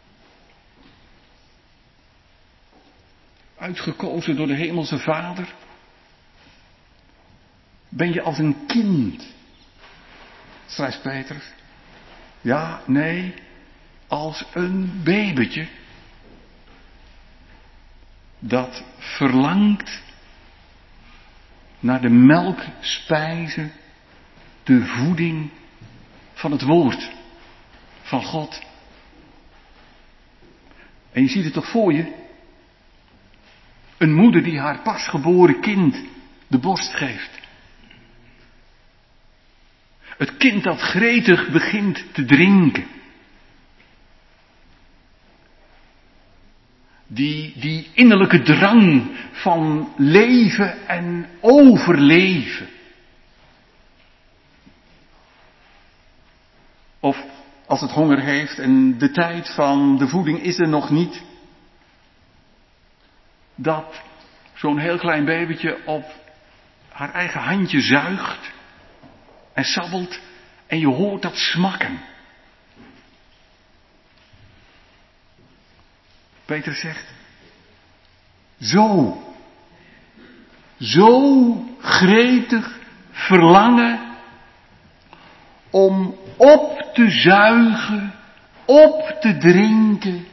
Uitgekozen door de hemelse Vader. Ben je als een kind. Schrijft Petrus. Ja, nee. Als een babytje. Dat verlangt naar de melkspijze, de voeding van het woord van God. En je ziet het toch voor je? Een moeder die haar pasgeboren kind de borst geeft. Het kind dat gretig begint te drinken. Die, die innerlijke drang van leven en overleven. Of als het honger heeft en de tijd van de voeding is er nog niet. Dat zo'n heel klein babytje op haar eigen handje zuigt en sabbelt en je hoort dat smakken. Petrus zegt, zo, zo gretig verlangen om op te zuigen, op te drinken,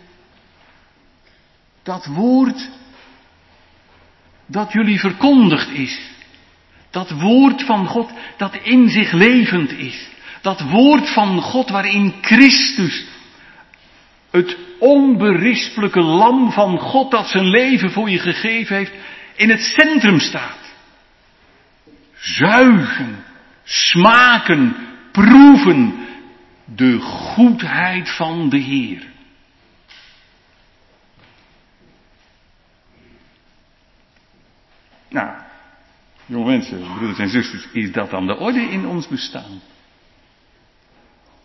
dat woord dat jullie verkondigd is. Dat woord van God dat in zich levend is. Dat woord van God waarin Christus, het onberispelijke lam van God dat zijn leven voor je gegeven heeft, in het centrum staat. Zuigen, smaken, proeven de goedheid van de Heer. Nou, jonge mensen, broeders en zusters, is dat dan de orde in ons bestaan?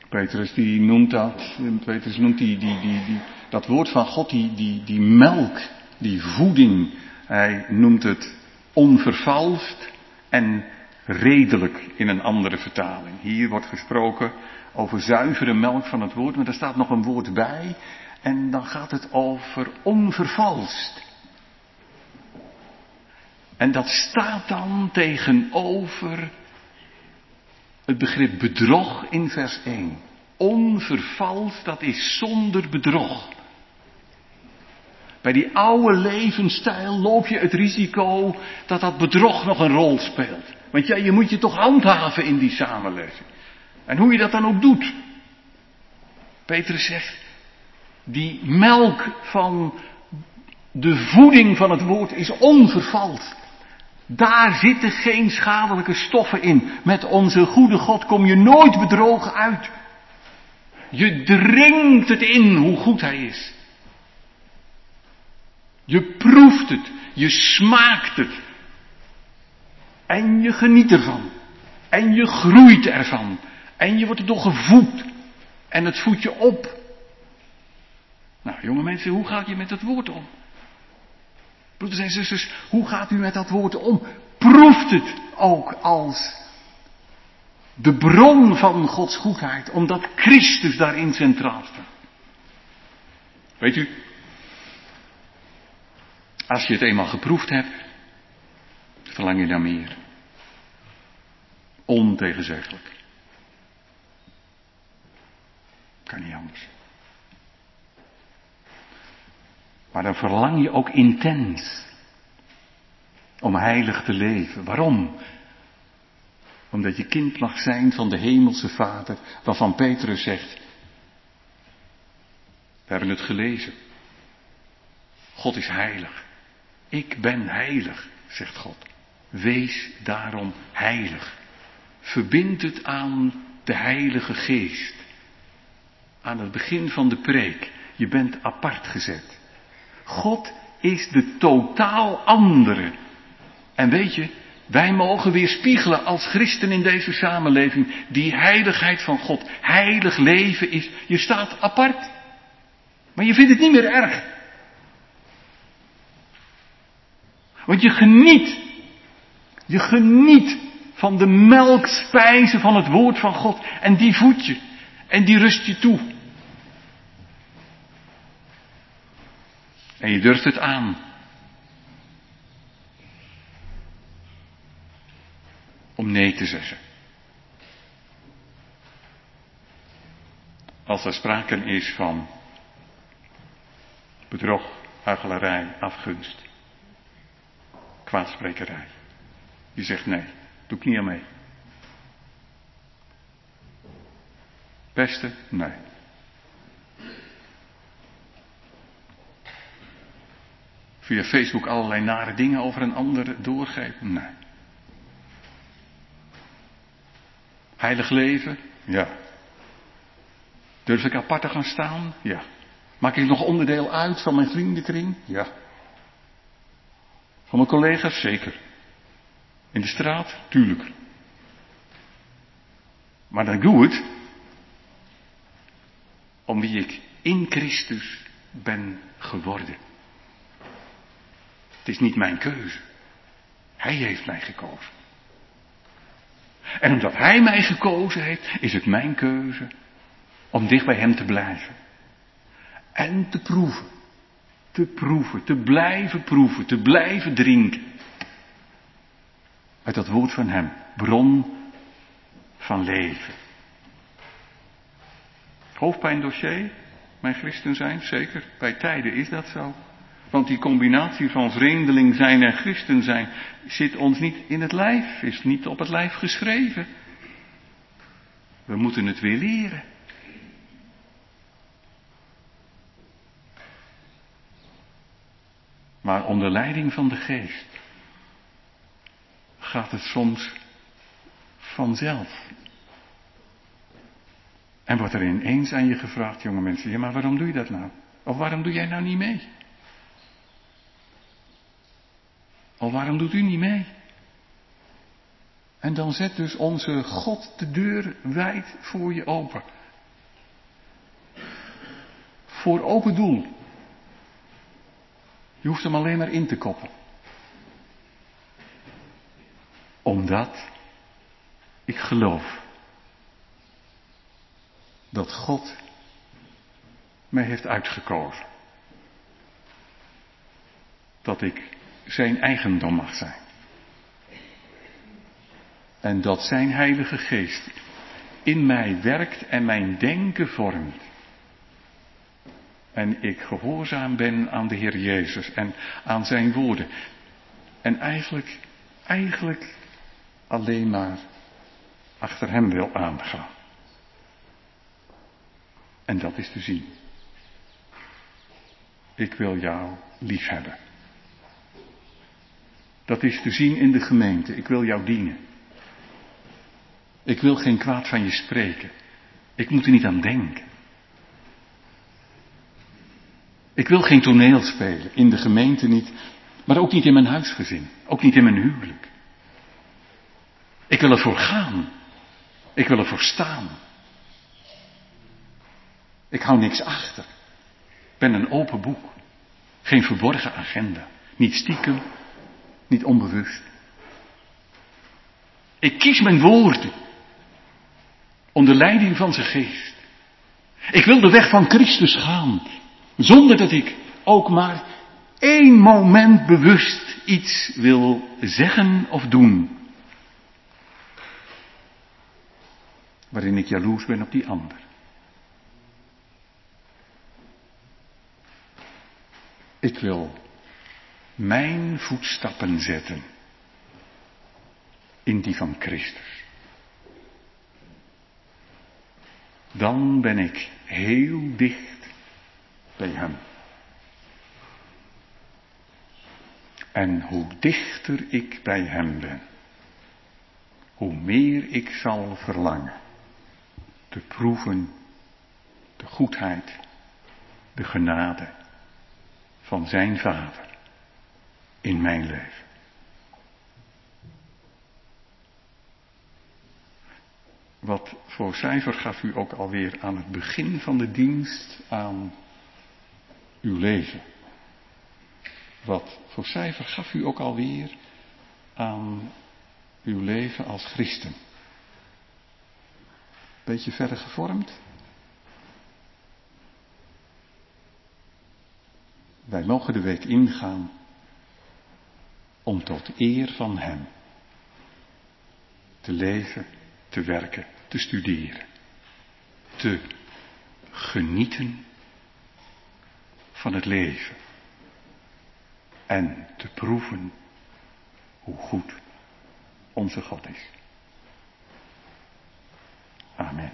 Petrus die noemt dat, Petrus noemt die, die, die, die, dat woord van God, die, die, die melk, die voeding. Hij noemt het onvervalst en redelijk in een andere vertaling. Hier wordt gesproken over zuivere melk van het woord, maar er staat nog een woord bij. En dan gaat het over onvervalst. En dat staat dan tegenover het begrip bedrog in vers één. Onvervalst, dat is zonder bedrog. Bij die oude levensstijl loop je het risico dat dat bedrog nog een rol speelt. Want ja, je moet je toch handhaven in die samenleving. En hoe je dat dan ook doet. Petrus zegt, die melk van de voeding van het woord is onvervald. Daar zitten geen schadelijke stoffen in. Met onze goede God kom je nooit bedrogen uit. Je drinkt het in hoe goed hij is. Je proeft het. Je smaakt het. En je geniet ervan. En je groeit ervan. En je wordt er door gevoed. En het voedt je op. Nou, jonge mensen, hoe gaat je met het woord om? Broeders en zusters, hoe gaat u met dat woord om? Proeft het ook als de bron van Gods goedheid, omdat Christus daarin centraal staat. Weet u, als je het eenmaal geproefd hebt, verlang je naar meer. Ontegenzeggelijk. Kan niet anders. Maar dan verlang je ook intens om heilig te leven. Waarom? Omdat je kind mag zijn van de hemelse Vader, waarvan Petrus zegt, we hebben het gelezen. God is heilig. Ik ben heilig, zegt God. Wees daarom heilig. Verbind het aan de Heilige Geest. Aan het begin van de preek. Je bent apart gezet. God is de totaal andere. En weet je, wij mogen weer spiegelen als christen in deze samenleving die heiligheid van God. Heilig leven is, je staat apart. Maar je vindt het niet meer erg. Want je geniet, je geniet van de melkspijzen van het woord van God. En die voedt je. En die rust je toe. En je durft het aan. Om nee te zeggen. Als er sprake is van bedrog, huichelarij, afgunst, kwaadsprekerij. Je zegt nee, doe ik niet aan mee. Pesten? Nee. Via Facebook allerlei nare dingen over een ander doorgeven? Nee. Heilig leven? Ja. Durf ik apart te gaan staan? Ja. Maak ik nog onderdeel uit van mijn vriendenkring? Ja. Van mijn collega's? Zeker. In de straat? Tuurlijk. Maar dan doe het om wie ik in Christus ben geworden. Het is niet mijn keuze. Hij heeft mij gekozen. En omdat hij mij gekozen heeft, is het mijn keuze om dicht bij hem te blijven. En te proeven. Te proeven. Te blijven proeven. Te blijven drinken. Uit dat woord van hem. Bron van leven. Hoofdpijndossier? Mijn christen zijn? Zeker. Bij tijden is dat zo. Want die combinatie van vreemdeling zijn en christen zijn zit ons niet in het lijf, is niet op het lijf geschreven. We moeten het weer leren. Maar onder leiding van de Geest gaat het soms vanzelf. En wordt er ineens aan je gevraagd, jonge mensen, ja, maar waarom doe je dat nou? Of waarom doe jij nou niet mee? Of waarom doet u niet mee? En dan zet dus onze God de deur wijd voor je open. voor open doel. Je hoeft hem alleen maar in te koppen. Omdat ik geloof dat God mij heeft uitgekozen. Dat ik zijn eigendom mag zijn. En dat zijn Heilige Geest in mij werkt en mijn denken vormt. En ik gehoorzaam ben aan de Heer Jezus en aan zijn woorden. En eigenlijk, eigenlijk alleen maar achter hem wil aangaan. En dat is te zien. Ik wil jou liefhebben. Dat is te zien in de gemeente. Ik wil jou dienen. Ik wil geen kwaad van je spreken. Ik moet er niet aan denken. Ik wil geen toneel spelen. In de gemeente niet. Maar ook niet in mijn huisgezin. Ook niet in mijn huwelijk. Ik wil ervoor gaan. Ik wil ervoor staan. Ik hou niks achter. Ik ben een open boek. Geen verborgen agenda. Niet stiekem. Niet onbewust. Ik kies mijn woorden. Onder leiding van zijn geest. Ik wil de weg van Christus gaan. Zonder dat ik ook maar één moment bewust iets wil zeggen of doen. Waarin ik jaloers ben op die ander. Ik wil mijn voetstappen zetten in die van Christus. Dan ben ik heel dicht bij hem. En hoe dichter ik bij hem ben, hoe meer ik zal verlangen te proeven de goedheid, de genade van zijn Vader in mijn leven. Wat voor cijfer gaf u ook alweer aan het begin van de dienst aan uw leven? Wat voor cijfer gaf u ook alweer aan uw leven als christen? Beetje verder gevormd? Wij mogen de week ingaan om tot eer van hem te leven, te werken, te studeren, te genieten van het leven en te proeven hoe goed onze God is. Amen.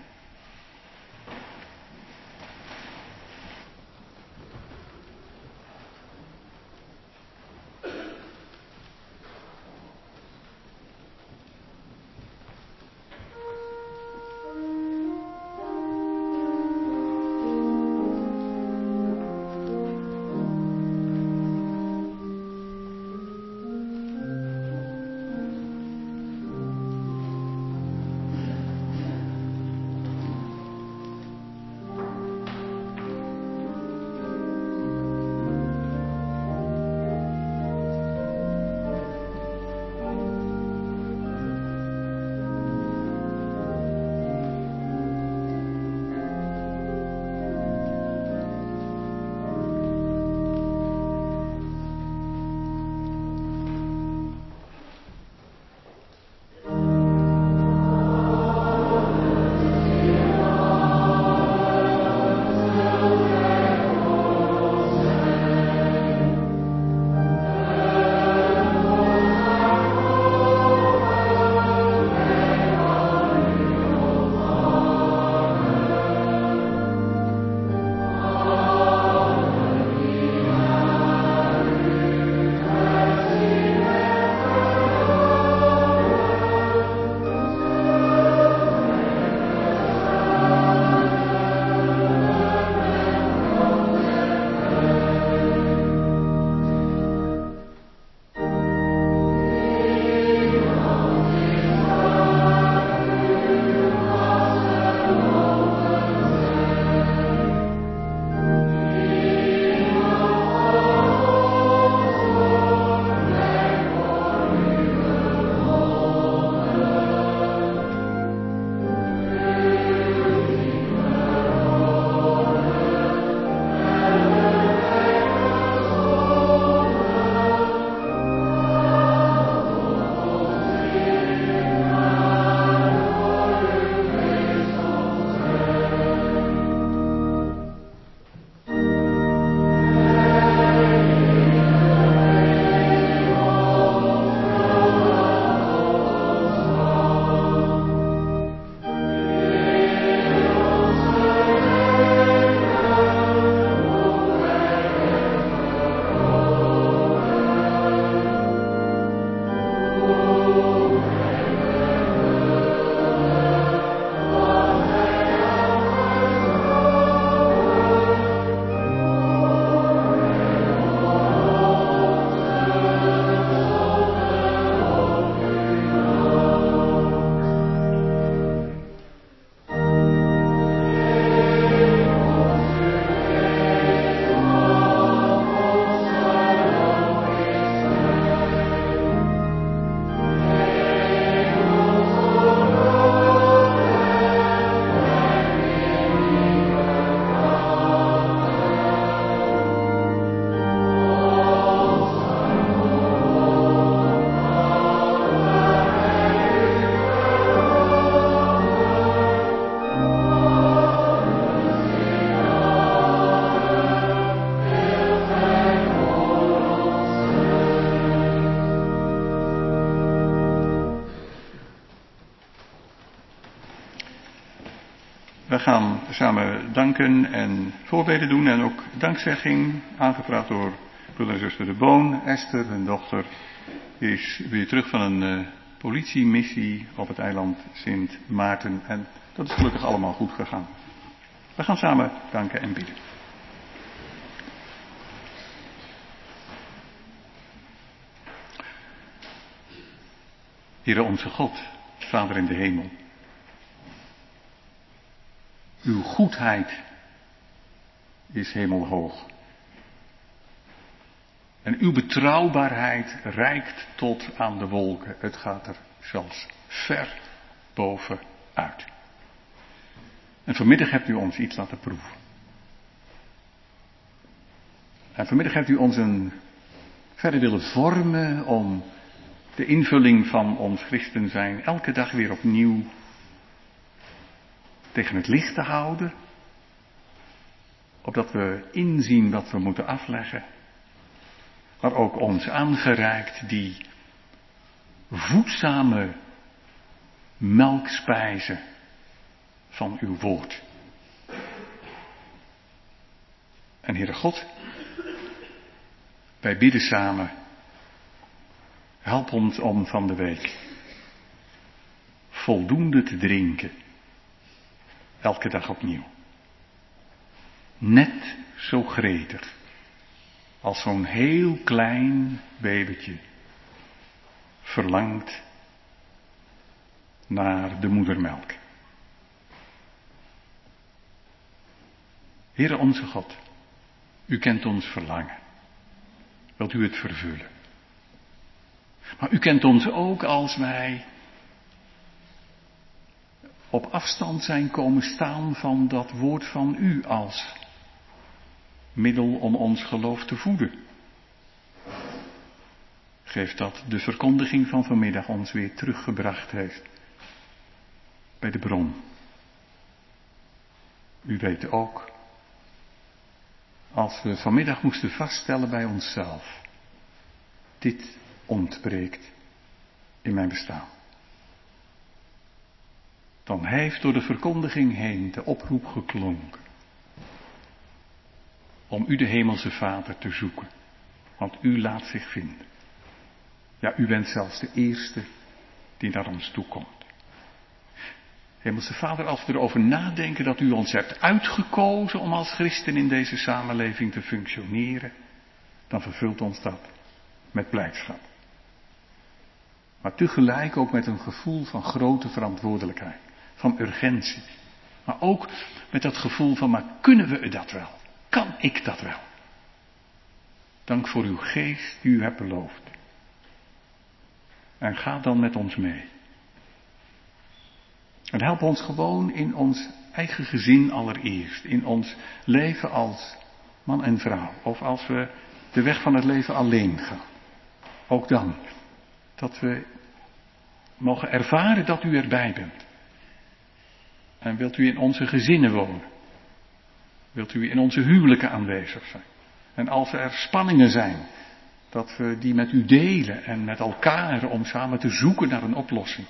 We gaan samen danken en voorbeden doen en ook dankzegging, aangevraagd door broeder en zuster De Boon. Esther, hun dochter, is weer terug van een uh, politiemissie op het eiland Sint Maarten en dat is gelukkig allemaal goed gegaan. We gaan samen danken en bidden. Heere onze God, Vader in de hemel. Uw goedheid is hemelhoog. En uw betrouwbaarheid reikt tot aan de wolken. Het gaat er zelfs ver bovenuit. En vanmiddag hebt u ons iets laten proeven. En vanmiddag hebt u ons een verder willen vormen om de invulling van ons christen zijn elke dag weer opnieuw tegen het licht te houden, opdat we inzien wat we moeten afleggen, maar ook ons aangereikt die voedzame melkspijze van uw woord. En Heere God, wij bidden samen, help ons om van de week voldoende te drinken. Elke dag opnieuw. Net zo gretig als zo'n heel klein babytje verlangt naar de moedermelk. Heere onze God, u kent ons verlangen. Wilt u het vervullen? Maar u kent ons ook als wij op afstand zijn komen staan van dat woord van u als middel om ons geloof te voeden. Geef dat de verkondiging van vanmiddag ons weer teruggebracht heeft bij de bron. U weet ook, als we vanmiddag moesten vaststellen bij onszelf, dit ontbreekt in mijn bestaan. Dan heeft door de verkondiging heen de oproep geklonken om u de hemelse Vader te zoeken, want u laat zich vinden. Ja, u bent zelfs de eerste die naar ons toe komt. Hemelse Vader, als we erover nadenken dat u ons hebt uitgekozen om als christen in deze samenleving te functioneren, dan vervult ons dat met blijdschap. Maar tegelijk ook met een gevoel van grote verantwoordelijkheid, van urgentie. Maar ook met dat gevoel van, maar kunnen we dat wel? Kan ik dat wel? Dank voor uw geest die u hebt beloofd. En ga dan met ons mee. En help ons gewoon in ons eigen gezin allereerst. In ons leven als man en vrouw. Of als we de weg van het leven alleen gaan. Ook dan. Dat we mogen ervaren dat u erbij bent. En wilt u in onze gezinnen wonen? Wilt u in onze huwelijken aanwezig zijn? En als er spanningen zijn, dat we die met u delen en met elkaar om samen te zoeken naar een oplossing.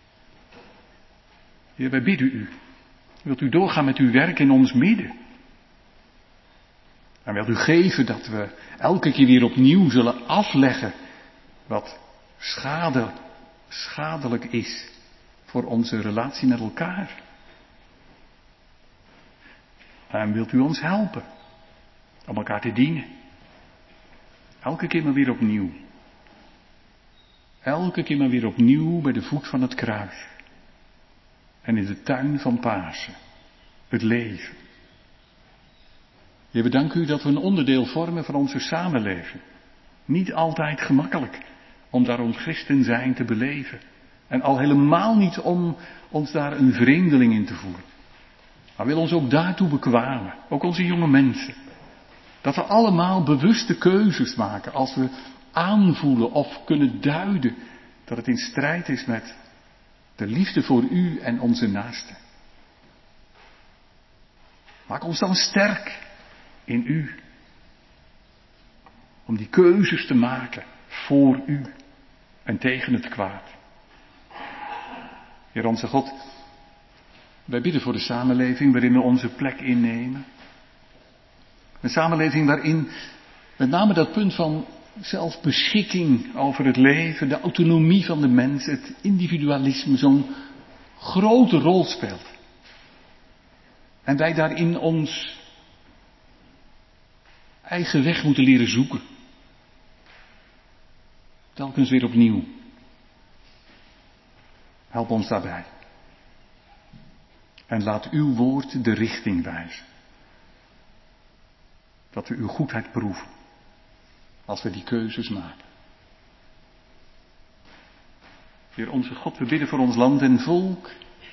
Heer, wij bidden u. Wilt u doorgaan met uw werk in ons midden? En wilt u geven dat we elke keer weer opnieuw zullen afleggen wat schade, schadelijk is voor onze relatie met elkaar? En wilt u ons helpen om elkaar te dienen? Elke keer maar weer opnieuw. Elke keer maar weer opnieuw bij de voet van het kruis. En in de tuin van Pasen. Het leven. Heer, we danken u dat we een onderdeel vormen van onze samenleving. Niet altijd gemakkelijk om daar ons christen zijn te beleven. En al helemaal niet om ons daar een vreemdeling in te voelen. Maar wil ons ook daartoe bekwamen. Ook onze jonge mensen. Dat we allemaal bewuste keuzes maken als we aanvoelen of kunnen duiden dat het in strijd is met de liefde voor u en onze naasten. Maak ons dan sterk in u. Om die keuzes te maken voor u en tegen het kwaad. Heer onze God, Wij bidden voor de samenleving waarin we onze plek innemen. Een samenleving waarin met name dat punt van zelfbeschikking over het leven, de autonomie van de mens, het individualisme zo'n grote rol speelt. En wij daarin ons eigen weg moeten leren zoeken. Telkens weer opnieuw. Help ons daarbij. En laat uw woord de richting wijzen. Dat we uw goedheid proeven. Als we die keuzes maken. Heer onze God, we bidden voor ons land en volk.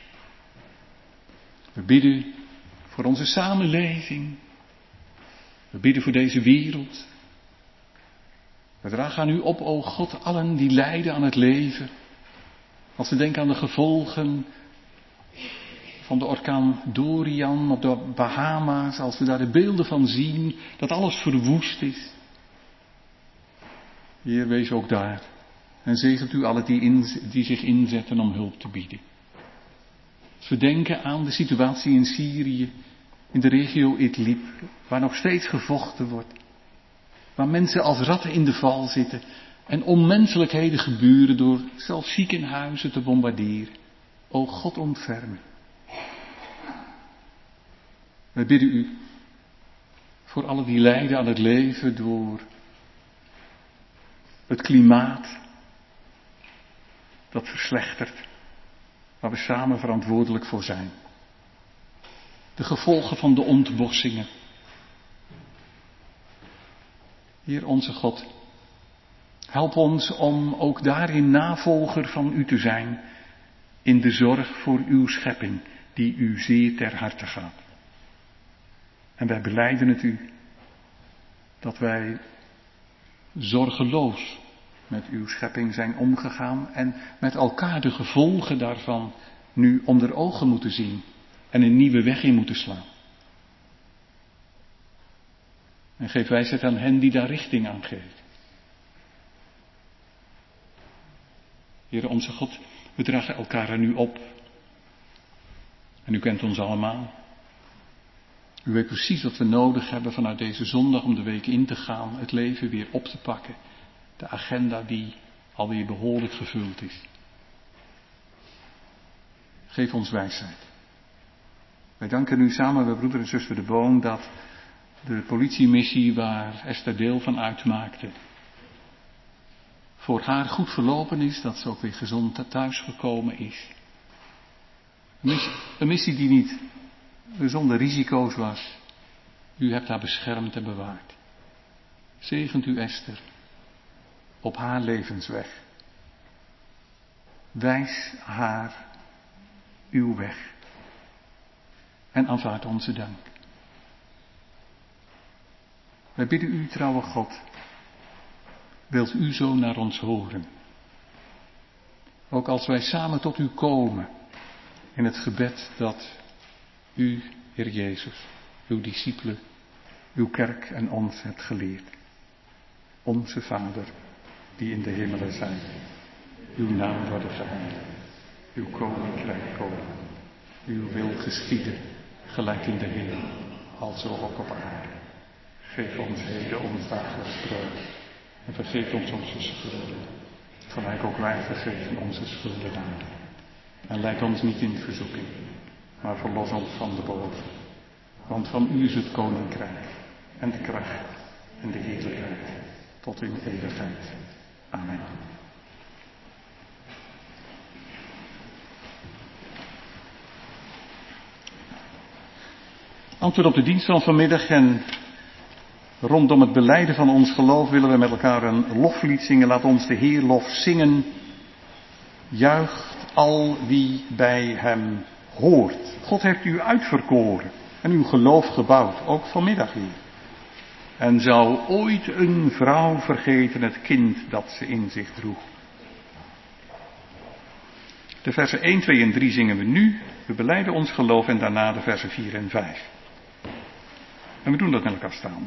We bidden voor onze samenleving. We bidden voor deze wereld. We dragen aan u op, o God, allen die lijden aan het leven. Als we denken aan de gevolgen van de orkaan Dorian op de Bahama's, als we daar de beelden van zien, dat alles verwoest is. Heer, wees ook daar. En zegent u allen die, in, die zich inzetten om hulp te bieden. Als we denken aan de situatie in Syrië, in de regio Idlib, waar nog steeds gevochten wordt. Waar mensen als ratten in de val zitten en onmenselijkheden gebeuren door zelfs ziekenhuizen te bombarderen. O God, ontfermen. Wij bidden u voor allen die lijden aan het leven door het klimaat dat verslechtert, waar we samen verantwoordelijk voor zijn. De gevolgen van de ontbossingen. Heer onze God, help ons om ook daarin navolger van u te zijn, in de zorg voor uw schepping, die u zeer ter harte gaat. En wij belijden het u, dat wij zorgeloos met uw schepping zijn omgegaan en met elkaar de gevolgen daarvan nu onder ogen moeten zien en een nieuwe weg in moeten slaan. En geef wijsheid aan hen die daar richting aan geven. Heere onze God, we dragen elkaar aan u op. En u kent ons allemaal. U weet precies wat we nodig hebben vanuit deze zondag om de week in te gaan, het leven weer op te pakken. De agenda die alweer behoorlijk gevuld is. Geef ons wijsheid. Wij danken u samen met broeder en zuster De Boom dat de politiemissie waar Esther deel van uitmaakte, voor haar goed verlopen is, dat ze ook weer gezond thuis gekomen is. Een missie, een missie die niet zonder risico's was. U hebt haar beschermd en bewaard. Zegent u Esther op haar levensweg. Wijs haar uw weg. En aanvaard onze dank. Wij bidden u, trouwe God, wilt u zo naar ons horen. Ook als wij samen tot u komen in het gebed dat u, Heer Jezus, uw discipelen, uw kerk en ons hebt geleerd. Onze Vader, die in de hemelen zijt, uw naam worden geheiligd, uw koninkrijk komen, uw wil geschieden, gelijk in de hemel, alzo ook op aarde. Geef ons heden ons dagelijks brood en vergeef ons onze schulden, gelijk ook wij vergeven onze schuldenaren. En leid ons niet in verzoeking, maar verlos ons van de boze. Want van u is het koninkrijk en de kracht en de heerlijkheid tot in eeuwigheid. Amen. Antwoord op de dienst van vanmiddag en rondom het belijden van ons geloof willen we met elkaar een loflied zingen. Laat ons de Heer lof zingen. Juicht al wie bij hem hoort. God heeft u uitverkoren en uw geloof gebouwd, ook vanmiddag hier. En zou ooit een vrouw vergeten het kind dat ze in zich droeg. De versen één, twee en drie zingen we nu. We belijden ons geloof en daarna de versen vier en vijf. En we doen dat met elkaar staande.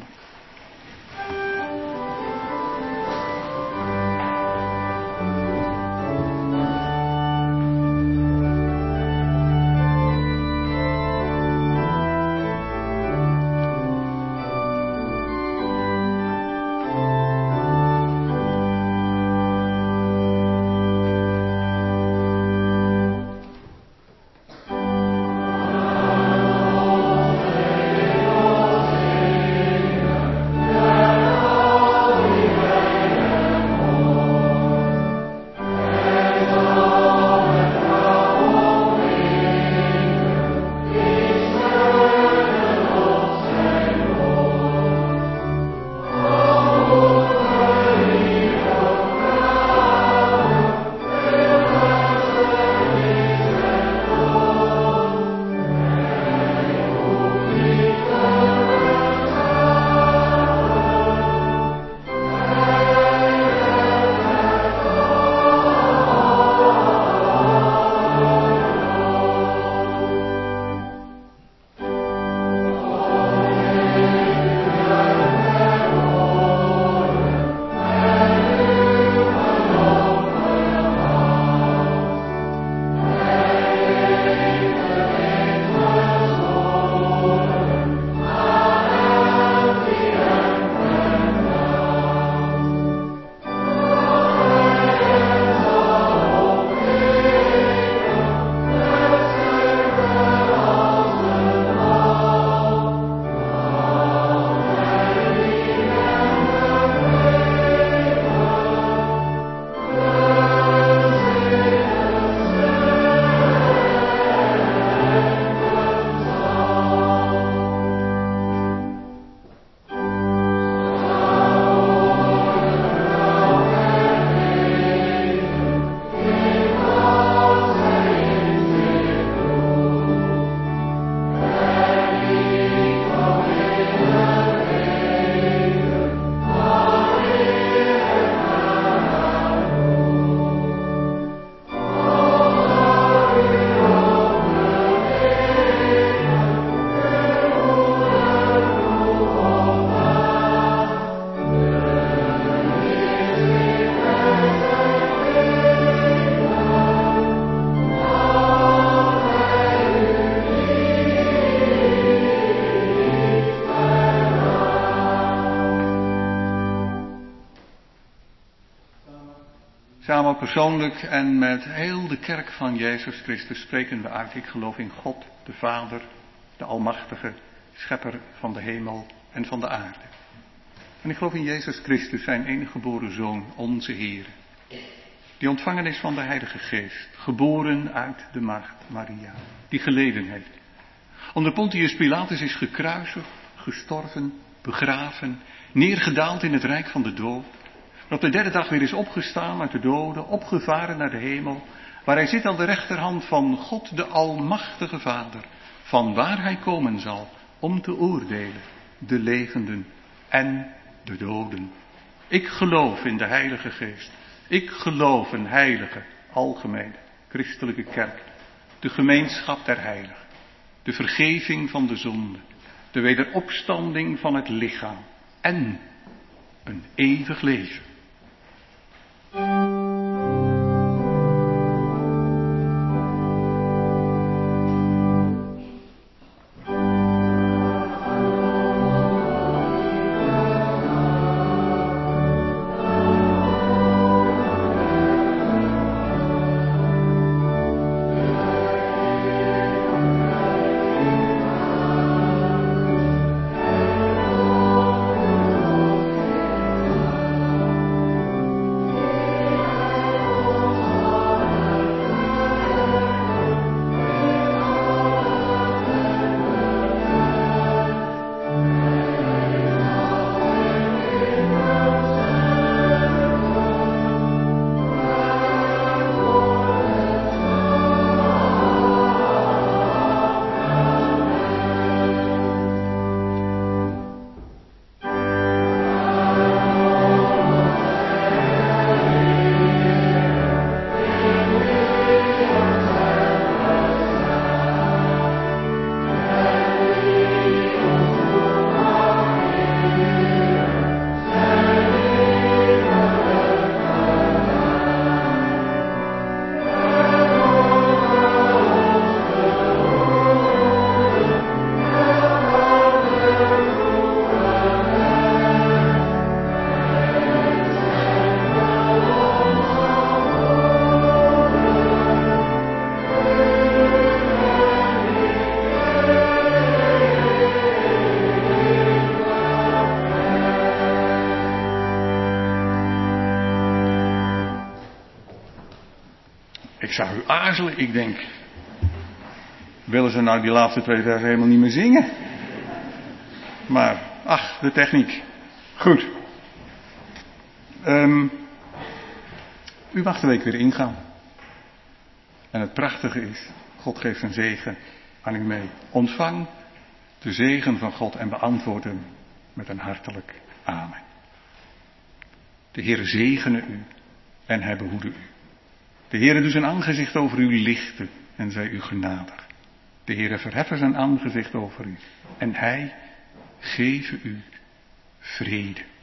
allemaal persoonlijk en met heel de kerk van Jezus Christus spreken we uit. Ik geloof in God, de Vader, de Almachtige, Schepper van de hemel en van de aarde. En ik geloof in Jezus Christus, zijn enige geboren Zoon, onze Heer. Die ontvangen is van de Heilige Geest, geboren uit de maagd Maria, die geleden heeft. Onder Pontius Pilatus is gekruisigd, gestorven, begraven, neergedaald in het rijk van de dood. En op de derde dag weer is opgestaan uit de doden, opgevaren naar de hemel, waar hij zit aan de rechterhand van God de Almachtige Vader, van waar hij komen zal om te oordelen, de levenden en de doden. Ik geloof in de Heilige Geest. Ik geloof een heilige, algemene, christelijke kerk, de gemeenschap der heiligen, de vergeving van de zonde, de wederopstanding van het lichaam en een eeuwig leven. Ik zag u aarzelen, ik denk, willen ze nou die laatste twee versen helemaal niet meer zingen? Maar, ach, de techniek. Goed. Um, u mag de week weer ingaan. En het prachtige is, God geeft zijn zegen aan u mee. Ontvang de zegen van God en beantwoord hem met een hartelijk amen. De Heere zegene u en hij behoede u. De Heere doet zijn aangezicht over u lichten en zij u genadig. De Heere verheffen zijn aangezicht over u en hij geven u vrede.